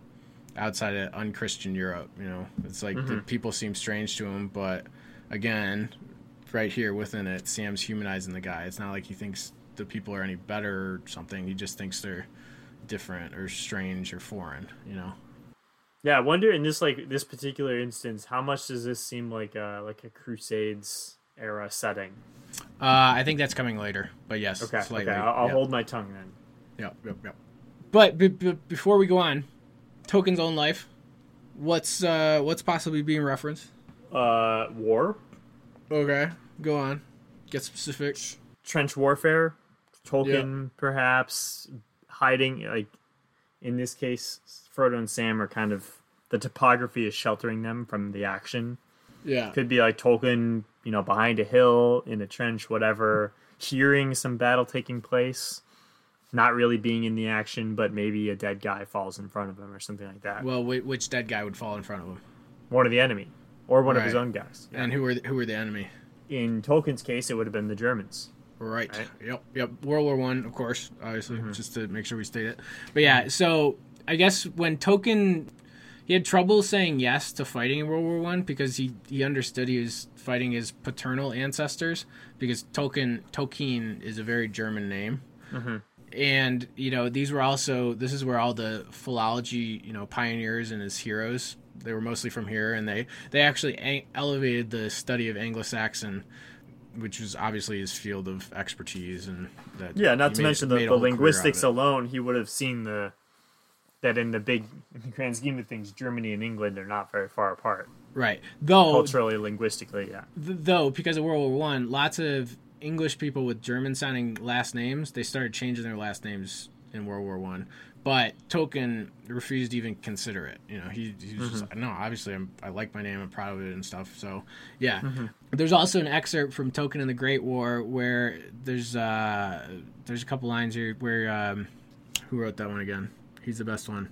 outside of unchristian Europe, you know, it's like mm-hmm. the people seem strange to him. But again, right here within it, Sam's humanizing the guy. It's not like he thinks the people are any better or something. He just thinks they're different or strange or foreign, you know? Yeah, I wonder in this like this particular instance, how much does this seem like a like a Crusades era setting? Uh, I think that's coming later, but yes, okay, slightly. Okay, I'll, I'll yep. hold my tongue then. Yep, yep, yep. But b- b- before we go on, Token's own life, what's uh, what's possibly being referenced? Uh, war. Okay, go on. Get specific. Trench warfare. Tolkien, yep. perhaps hiding like in this case. Frodo and Sam are kind of, the topography is sheltering them from the action. Yeah. Could be like Tolkien, you know, behind a hill, in a trench, whatever, hearing some battle taking place, not really being in the action, but maybe a dead guy falls in front of him or something like that. Well, which dead guy would fall in front of him? One of the enemy, or one right. of his own guys. Yeah. And who were the, who were the enemy? In Tolkien's case, it would have been the Germans. Right. right. Yep. Yep. World War One, of course, obviously, mm-hmm. just to make sure we state it. But yeah, so I guess when Tolkien, he had trouble saying yes to fighting in World War One because he, he understood he was fighting his paternal ancestors, because Tolkien Tolkien is a very German name. Mm-hmm. And, you know, these were also, this is where all the philology, you know, pioneers and his heroes, they were mostly from here, and they, they actually a- elevated the study of Anglo-Saxon, which was obviously his field of expertise. And that yeah, not to made, mention the, the linguistics alone, he would have seen the that in the big in the grand scheme of things, Germany and England are not very far apart. Right. Though culturally, linguistically, yeah. Th- though, because of World War One, lots of English people with German-sounding last names, they started changing their last names in World War One. But Tolkien refused to even consider it. You know, he, he was mm-hmm. just, no, obviously I'm, I like my name, I'm proud of it and stuff. So, yeah. Mm-hmm. There's also an excerpt from Tolkien and the Great War where there's uh, there's a couple lines here where, um, who wrote that one again? He's the best one.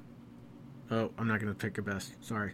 Oh, I'm not going to pick a best. Sorry.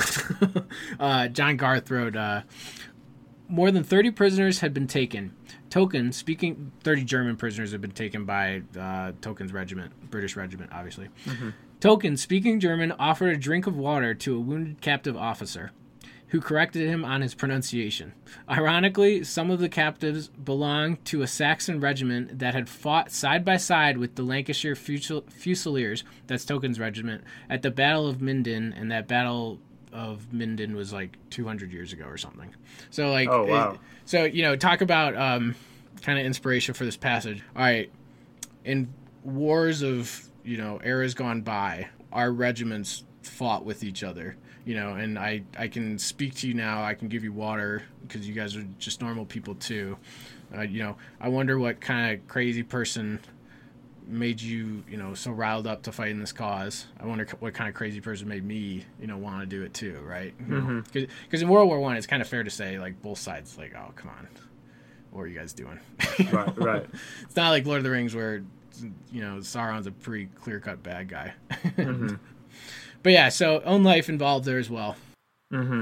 uh, John Garth wrote, uh, more than thirty prisoners had been taken. Tolkien, speaking, thirty German prisoners had been taken by uh, Tolkien's regiment, British regiment, obviously. Mm-hmm. Tolkien, speaking German, offered a drink of water to a wounded captive officer, who corrected him on his pronunciation. Ironically, some of the captives belonged to a Saxon regiment that had fought side by side with the Lancashire Fusiliers, that's Tolkien's regiment, at the Battle of Minden, and that battle of Minden was like two hundred years ago or something. So, like, oh, wow. it, so, you know, talk about um, kind of inspiration for this passage. All right, in wars of, you know, eras gone by, our regiments fought with each other. You know, and I, I can speak to you now. I can give you water because you guys are just normal people too. Uh, you know, I wonder what kind of crazy person made you, you know, so riled up to fight in this cause. I wonder what kind of crazy person made me, you know, want to do it too, right? Because mm-hmm. in World War One, it's kind of fair to say, like, both sides, like, oh, come on, what are you guys doing? Right, right. It's not like Lord of the Rings where, you know, Sauron's a pretty clear-cut bad guy. Mm-hmm. But yeah, so own life involved there as well. Mm-hmm.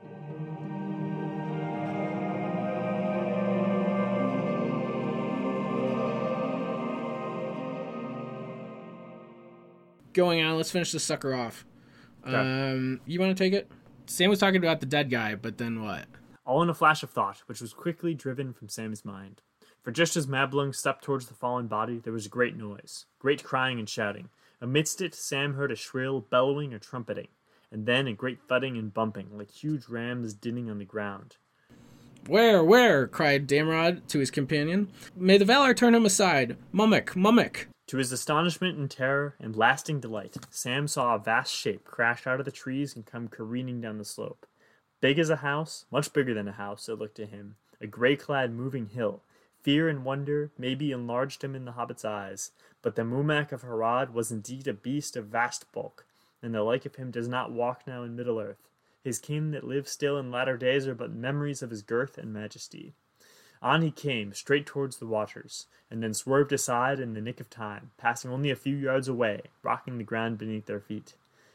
Going on, let's finish this sucker off. Okay. Um, you want to take it? Sam was talking about the dead guy, but then what? All in a flash of thought, which was quickly driven from Sam's mind. For just as Mablung stepped towards the fallen body, there was a great noise, great crying and shouting. Amidst it, Sam heard a shrill bellowing or trumpeting, and then a great thudding and bumping, like huge rams dinning on the ground. "Where, where?" cried Damrod to his companion. "May the Valar turn him aside! Mummock, Mummock!" To his astonishment and terror and lasting delight, Sam saw a vast shape crash out of the trees and come careening down the slope. Big as a house, much bigger than a house, it looked to him, a grey-clad moving hill. Fear and wonder maybe enlarged him in the hobbit's eyes, but the Mummak of Harad was indeed a beast of vast bulk, and the like of him does not walk now in Middle-earth. His kin that live still in latter days are but memories of his girth and majesty. On he came, straight towards the waters, and then swerved aside in the nick of time, passing only a few yards away, rocking the ground beneath their feet.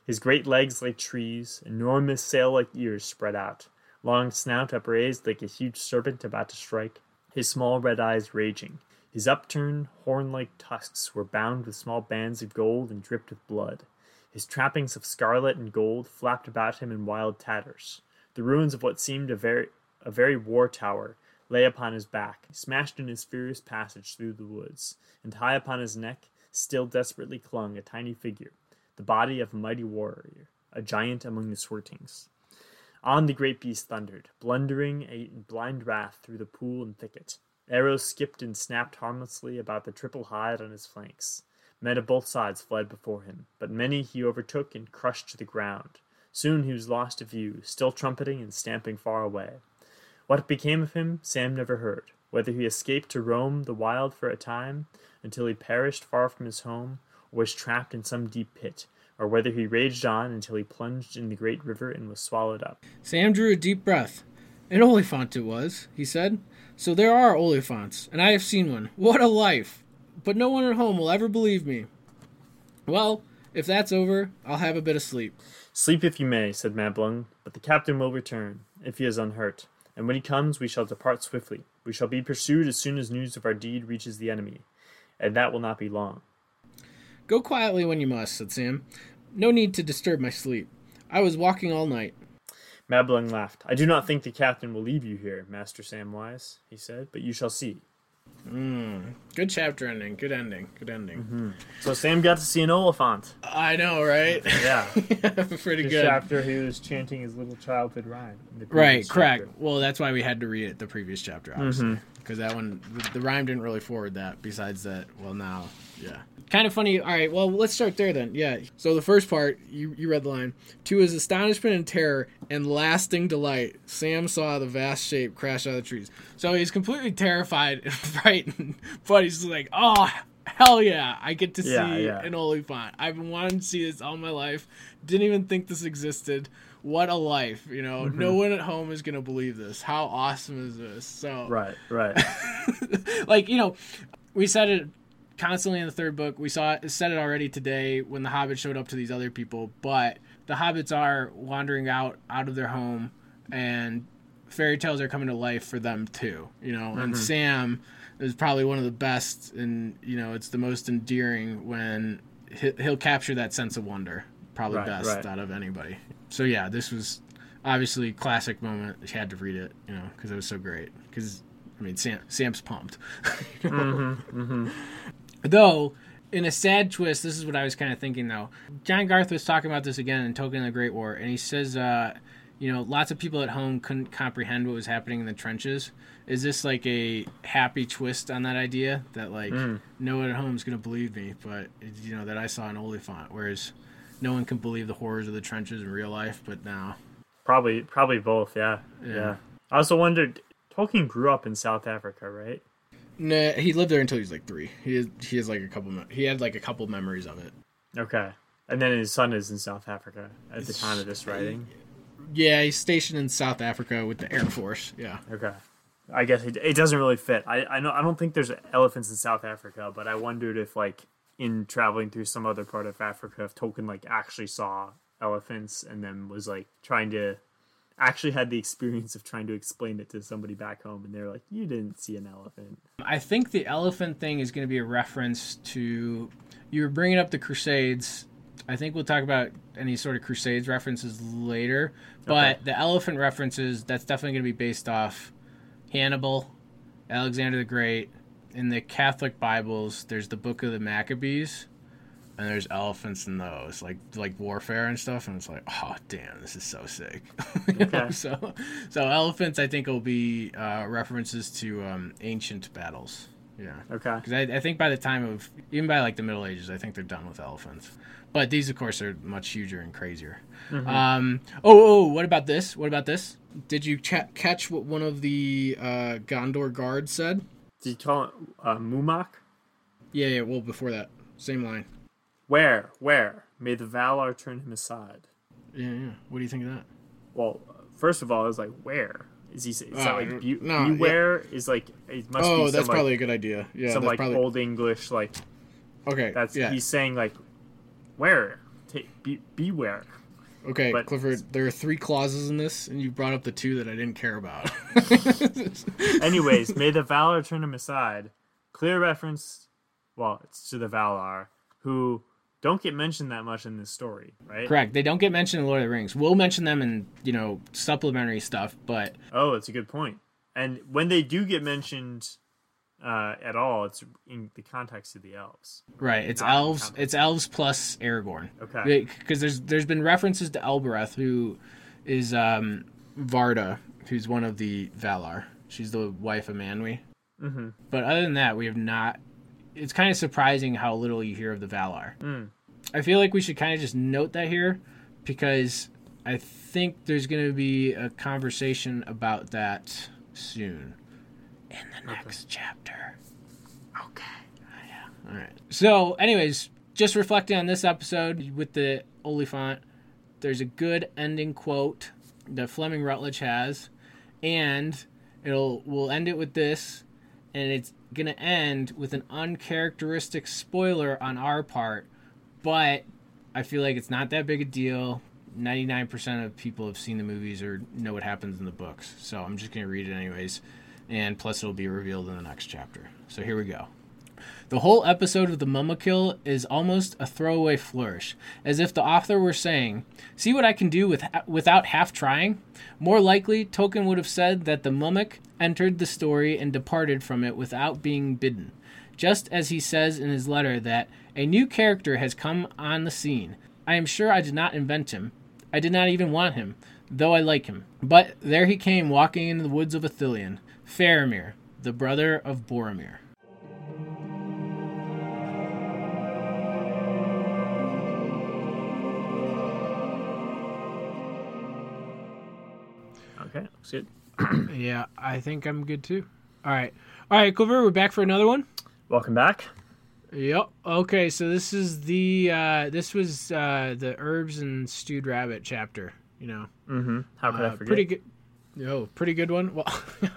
His great legs like trees, enormous sail-like ears spread out, long snout upraised like a huge serpent about to strike, his small red eyes raging. His upturned, horn-like tusks were bound with small bands of gold and dripped with blood. His trappings of scarlet and gold flapped about him in wild tatters. The ruins of what seemed a very, a very war tower lay upon his back, smashed in his furious passage through the woods, and high upon his neck still desperately clung a tiny figure, the body of a mighty warrior, a giant among the Swertings. On the great beast thundered, blundering in blind wrath through the pool and thicket. Arrows skipped and snapped harmlessly about the triple hide on his flanks. Men of both sides fled before him, but many he overtook and crushed to the ground. Soon he was lost to view, still trumpeting and stamping far away. What became of him, Sam never heard. Whether he escaped to roam the wild for a time, until he perished far from his home, or was trapped in some deep pit, or whether he raged on until he plunged in the great river and was swallowed up. Sam drew a deep breath. An Oliphant it was, he said. So there are Oliphants, and I have seen one. What a life! But no one at home will ever believe me. Well, if that's over, I'll have a bit of sleep. Sleep if you may, said Mablung, but the captain will return, if he is unhurt. And when he comes, we shall depart swiftly. We shall be pursued as soon as news of our deed reaches the enemy, and that will not be long. Go quietly when you must, said Sam. No need to disturb my sleep. I was walking all night. Mablung laughed. I do not think the captain will leave you here, Master Samwise, he said, but you shall see. Mm, good chapter ending. Good ending. Good ending. Mm-hmm. So Sam got to see an Oliphant. I know, right? Yeah. Pretty the good. chapter he was chanting his little childhood rhyme. Right, correct. Well, that's why we had to read it, the previous chapter, obviously. Because mm-hmm. that one, the, the rhyme didn't really forward that. Besides that, well, now, yeah. Kind of funny. All right, well, let's start there then. Yeah. So the first part, you, you read the line. To his astonishment and terror and lasting delight, Sam saw the vast shape crash out of the trees. So he's completely terrified and frightened, but he's like, oh, hell yeah, I get to yeah, see yeah. an Oliphant. I've been wanting to see this all my life. Didn't even think this existed. What a life, you know. Mm-hmm. No one at home is going to believe this. How awesome is this? So Right, right. like, you know, we said it constantly in the third book. We saw it, said it already today when the Hobbits showed up to these other people, but the Hobbits are wandering out out of their home, and fairy tales are coming to life for them too, you know. Mm-hmm. And Sam is probably one of the best, and you know, it's the most endearing when he'll capture that sense of wonder, probably right, best right. out of anybody. So yeah, this was obviously a classic moment. You had to read it, you know, because it was so great. Because I mean, Sam Sam's pumped. You know? mm-hmm, mm-hmm. Though, in a sad twist, this is what I was kind of thinking, though. John Garth was talking about this again in Token of the Great War, and he says, uh, you know, lots of people at home couldn't comprehend what was happening in the trenches. Is this like a happy twist on that idea? That, like, mm. no one at home is going to believe me, but, you know, that I saw an Oliphant, whereas no one can believe the horrors of the trenches in real life, but now. Probably, probably both, yeah. yeah. Yeah. I also wondered, Tolkien grew up in South Africa, right? Nah, he lived there until he was like three. He has, he has like a couple. He had like a couple memories of it. Okay, and then his son is in South Africa at the time of this writing. Yeah, he's stationed in South Africa with the Air Force. Yeah. Okay, I guess it, it doesn't really fit. I I know I don't think there's elephants in South Africa, but I wondered if like in traveling through some other part of Africa, if Tolkien like actually saw elephants and then was like trying to. Actually had the experience of trying to explain it to somebody back home, and they're like, you didn't see an elephant. I think the elephant thing is going to be a reference to, you were bringing up the Crusades. I think we'll talk about any sort of Crusades references later, but okay. The elephant references, that's definitely going to be based off Hannibal, Alexander the Great. In the Catholic Bibles, there's the Book of the Maccabees, and there's elephants in those, like like warfare and stuff, and it's like, oh damn, this is so sick. you okay. know? So, so elephants, I think, will be uh, references to um, ancient battles. Yeah. Okay. Because I, I think by the time of, even by like the Middle Ages, I think they're done with elephants. But these, of course, are much huger and crazier. Mm-hmm. Um. Oh, oh, what about this? What about this? Did you ch- catch what one of the uh, Gondor guards said? Did you call it uh, Mumak? Yeah, yeah. Well, before that, same line. Where, where? May the Valar turn him aside. Yeah, yeah. What do you think of that? Well, first of all, I was like, where? Is he? Is uh, that like be, no, beware? Yeah. Is like it must oh, be. Some, that's like, probably a good idea. Yeah, some that's like probably... old English like. Okay. That's yeah. He's saying like, where ta- be, beware. Okay, But- Clifford, there are three clauses in this, and you brought up the two that I didn't care about. Anyways, may the Valar turn him aside. Clear reference, well, it's to the Valar, who don't get mentioned that much in this story, right? Correct. They don't get mentioned in Lord of the Rings. We'll mention them in, you know, supplementary stuff, but... Oh, it's a good point. And when they do get mentioned uh, at all, it's in the context of the elves. Right, it's Not in elves. context. It's elves plus Aragorn. Okay. Because there's there's been references to Elbereth, who is um, Varda, who's one of the Valar. She's the wife of Manwë. Mm-hmm. But other than that, we have not. It's kind of surprising how little you hear of the Valar. Mm. I feel like we should kind of just note that here, because I think there's going to be a conversation about that soon in the next okay. chapter. Okay. Yeah. All right. So, anyways, just reflecting on this episode with the Oliphant, there's a good ending quote that Fleming Rutledge has, and it'll we'll end it with this, and it's going to end with an uncharacteristic spoiler on our part, but I feel like it's not that big a deal. ninety-nine percent of people have seen the movies or know what happens in the books, so I'm just going to read it anyways, and plus it'll be revealed in the next chapter. So here we go. The whole episode of the Mumakil is almost a throwaway flourish, as if the author were saying, see what I can do with without half trying? More likely, Tolkien would have said that the Mummak entered the story and departed from it without being bidden, just as he says in his letter that a new character has come on the scene. I am sure I did not invent him. I did not even want him, though I like him. But there he came walking into the woods of Ithilien, Faramir, the brother of Boromir. Okay, looks good. Yeah, I think I'm good too. All right. All right, Clover, we're back for another one. Welcome back. Yep. Okay, so this is the, uh, this was uh, the herbs and stewed rabbit chapter, you know. Mm-hmm. How could uh, I forget? Pretty good. Oh, pretty good one. Well,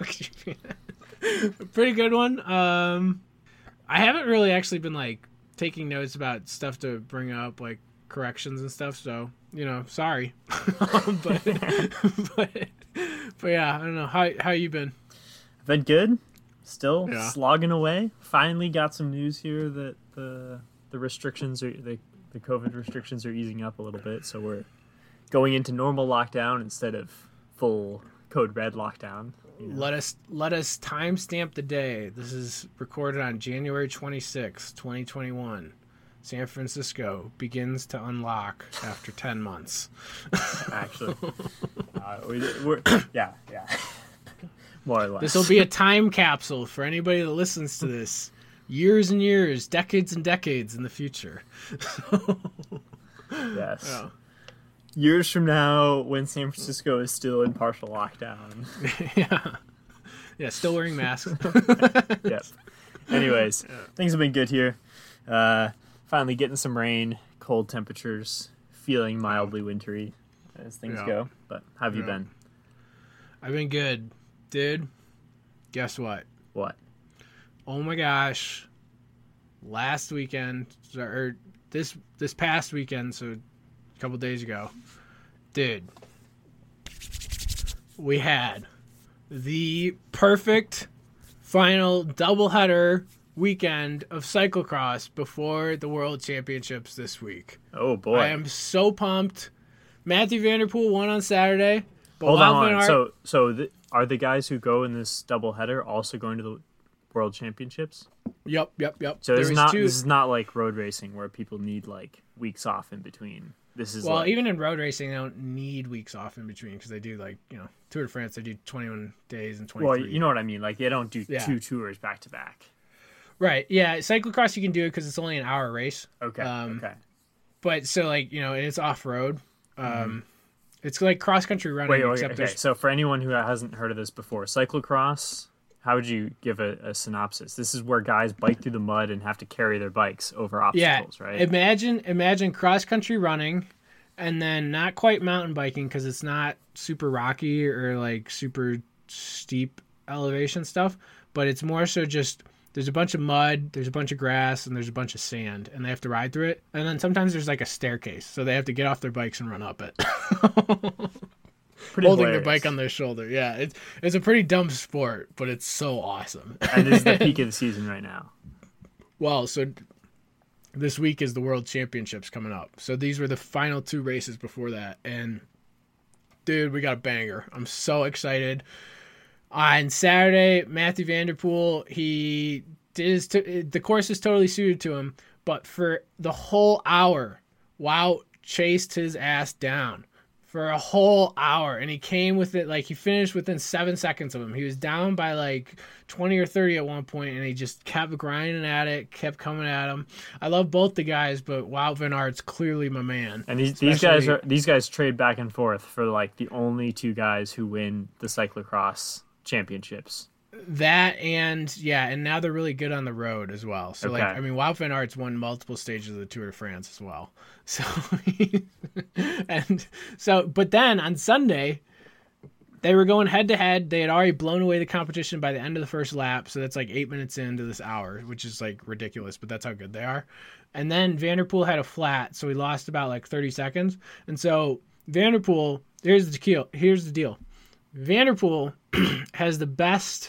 pretty good one. Um, I haven't really actually been, like, taking notes about stuff to bring up, like, corrections and stuff, so, you know, sorry. but, but, but, yeah, I don't know. How how you been? I've been good. Still Yeah. slogging away. Finally got some news here that the the restrictions are the the COVID restrictions are easing up a little bit, so we're going into normal lockdown instead of full code red lockdown. You know? Let us let us timestamp the day. This is recorded on January twenty-sixth, twenty twenty-one. San Francisco begins to unlock after ten months. Actually, uh, we, we're yeah yeah. More or less. This will be a time capsule for anybody that listens to this. Years and years, decades and decades in the future. Yes. Yeah. Years from now, when San Francisco is still in partial lockdown. yeah. Yeah, still wearing masks. Yep. Anyways, yeah. Things have been good here. Uh, finally getting some rain, cold temperatures, feeling mildly wintry as things Yeah. go. But how have you Yeah. been? I've been good. Dude, guess what? What? Oh my gosh. Last weekend, or this this past weekend, so a couple days ago, dude, we had the perfect final doubleheader weekend of cyclocross before the World Championships this week. Oh, boy. I am so pumped. Matthew Vanderpool won on Saturday. But Hold Wout on. Van Aert- So, so the, are the guys who go in this doubleheader also going to the World Championships? Yep, yep, yep. So this There is was not two- this is not like road racing where people need like weeks off in between. This is Well, like, even in road racing, they don't need weeks off in between because they do, like, you know, Tour de France, they do twenty-one days and twenty-three. well, you know what I mean. Like they don't do Yeah. two tours back to back. Right, yeah. Cyclocross, you can do it because it's only an hour race. Okay. Um, okay. But, so, like, you know, and it's off-road. Um, mm-hmm. It's like cross-country running, Wait, wait, except okay. there's... So for anyone who hasn't heard of this before, cyclocross, how would you give a, a synopsis? This is where guys bike through the mud and have to carry their bikes over obstacles, yeah, right? Imagine, imagine cross-country running and then not quite mountain biking because it's not super rocky or, like, super steep elevation stuff, but it's more so just there's a bunch of mud, there's a bunch of grass, and there's a bunch of sand, and they have to ride through it. And then sometimes there's like a staircase, so they have to get off their bikes and run up it. Pretty Holding hilarious. their bike on their shoulder. Yeah, it's it's a pretty dumb sport, but it's so awesome. And this is the peak of the season right now. Well, so this week is the World Championships coming up. So these were the final two races before that. And, dude, we got a banger. I'm so excited. On Saturday, Matthew Vanderpool, he did his t- the course is totally suited to him. But for the whole hour, Wout chased his ass down. For a whole hour, and he came with it, like, he finished within seven seconds of him. He was down by, like, twenty or thirty at one point, and he just kept grinding at it, kept coming at him. I love both the guys, but Wout van Aert's clearly my man. And these these guys Especially- are these guys trade back and forth for like the only two guys who win the cyclocross championships. That and, yeah, and now they're really good on the road as well. So, like, Okay. I mean, Wout van Aert's won multiple stages of the Tour de France as well. So, and so, but then on Sunday, they were going head to head. They had already blown away the competition by the end of the first lap. So that's like eight minutes into this hour, which is like ridiculous, but that's how good they are. And then Vanderpool had a flat, so he lost about like thirty seconds. And so Vanderpool, here's the deal. Here's the deal. Vanderpool has the best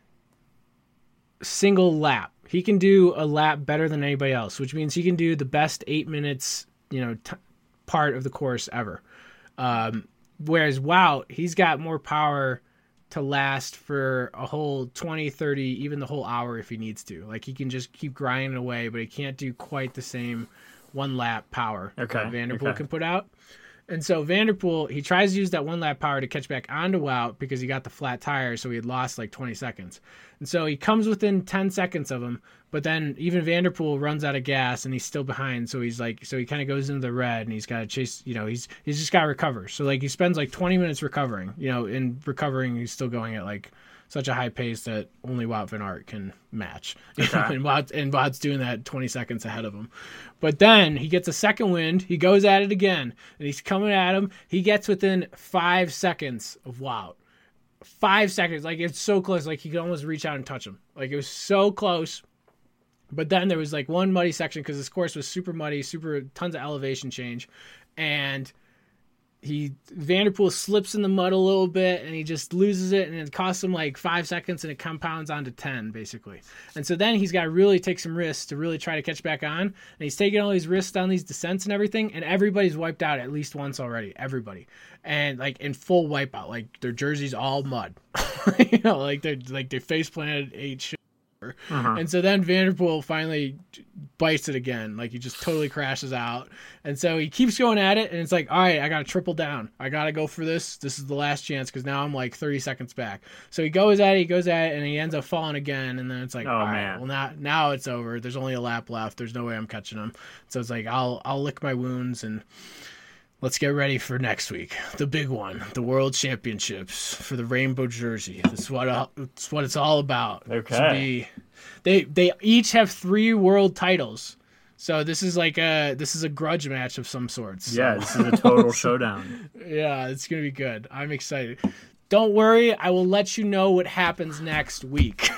single lap. He can do a lap better than anybody else, which means he can do the best eight minutes, you know, t- part of the course ever. Um, whereas Wout, he's got more power to last for a whole twenty, thirty, even the whole hour if he needs to. Like, he can just keep grinding away, but he can't do quite the same one lap power Okay, that Vanderpool okay. can put out. And so Vanderpool, he tries to use that one lap power to catch back onto Wout because he got the flat tire, so he had lost like twenty seconds. And so he comes within ten seconds of him, but then even Vanderpool runs out of gas and he's still behind. So he's like, so he kind of goes into the red and he's got to chase, you know, he's he's just got to recover. So like he spends like twenty minutes recovering, you know, in recovering, he's still going at like such a high pace that only Wout van Aert can match. You know, Okay. and Wout, and Wout's doing that twenty seconds ahead of him. But then he gets a second wind. He goes at it again, and he's coming at him. He gets within five seconds of Wout. Five seconds. Like, it's so close. Like, he could almost reach out and touch him. Like, it was so close. But then there was, like, one muddy section because this course was super muddy, super tons of elevation change. And he Vanderpool slips in the mud a little bit and he just loses it, and it costs him like five seconds and it compounds onto ten basically. And so then he's got to really take some risks to really try to catch back on, and he's taking all these risks on these descents and everything, and everybody's wiped out at least once already, everybody, and like in full wipeout, like their jerseys all mud. You know, like they're like they face planted ate shit. Uh-huh. And so then Vanderpool finally bites it again. Like, he just totally crashes out. And so he keeps going at it, and it's like, all right, I got to triple down. I got to go for this. This is the last chance because now I'm like thirty seconds back. So he goes at it, he goes at it, and he ends up falling again. And then it's like, Oh, all right, man. well, now, now it's over. There's only a lap left. There's no way I'm catching him. So it's like, I'll, I'll lick my wounds and let's get ready for next week. The big one, the World Championships for the rainbow jersey. That's what uh, that's what it's all about. Okay. Should be- they they each have three world titles. So this is like a this is a grudge match of some sorts. So, Yeah, this is a total showdown. yeah, it's going to be good. I'm excited. Don't worry, I will let you know what happens next week.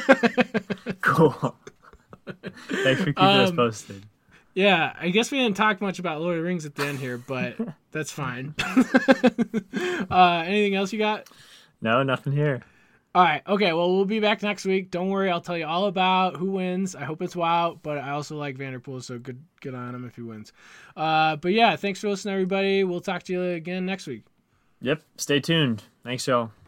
Cool. Thanks for keeping us Um, posted. Yeah, I guess we didn't talk much about Lord of the Rings at the end here, but that's fine. uh, anything else you got? No, nothing here. All right. Okay. Well, we'll be back next week. Don't worry. I'll tell you all about who wins. I hope it's Wout, but I also like Vanderpool, so good, good on him if he wins. Uh, but yeah, thanks for listening, everybody. We'll talk to you again next week. Yep. Stay tuned. Thanks, y'all.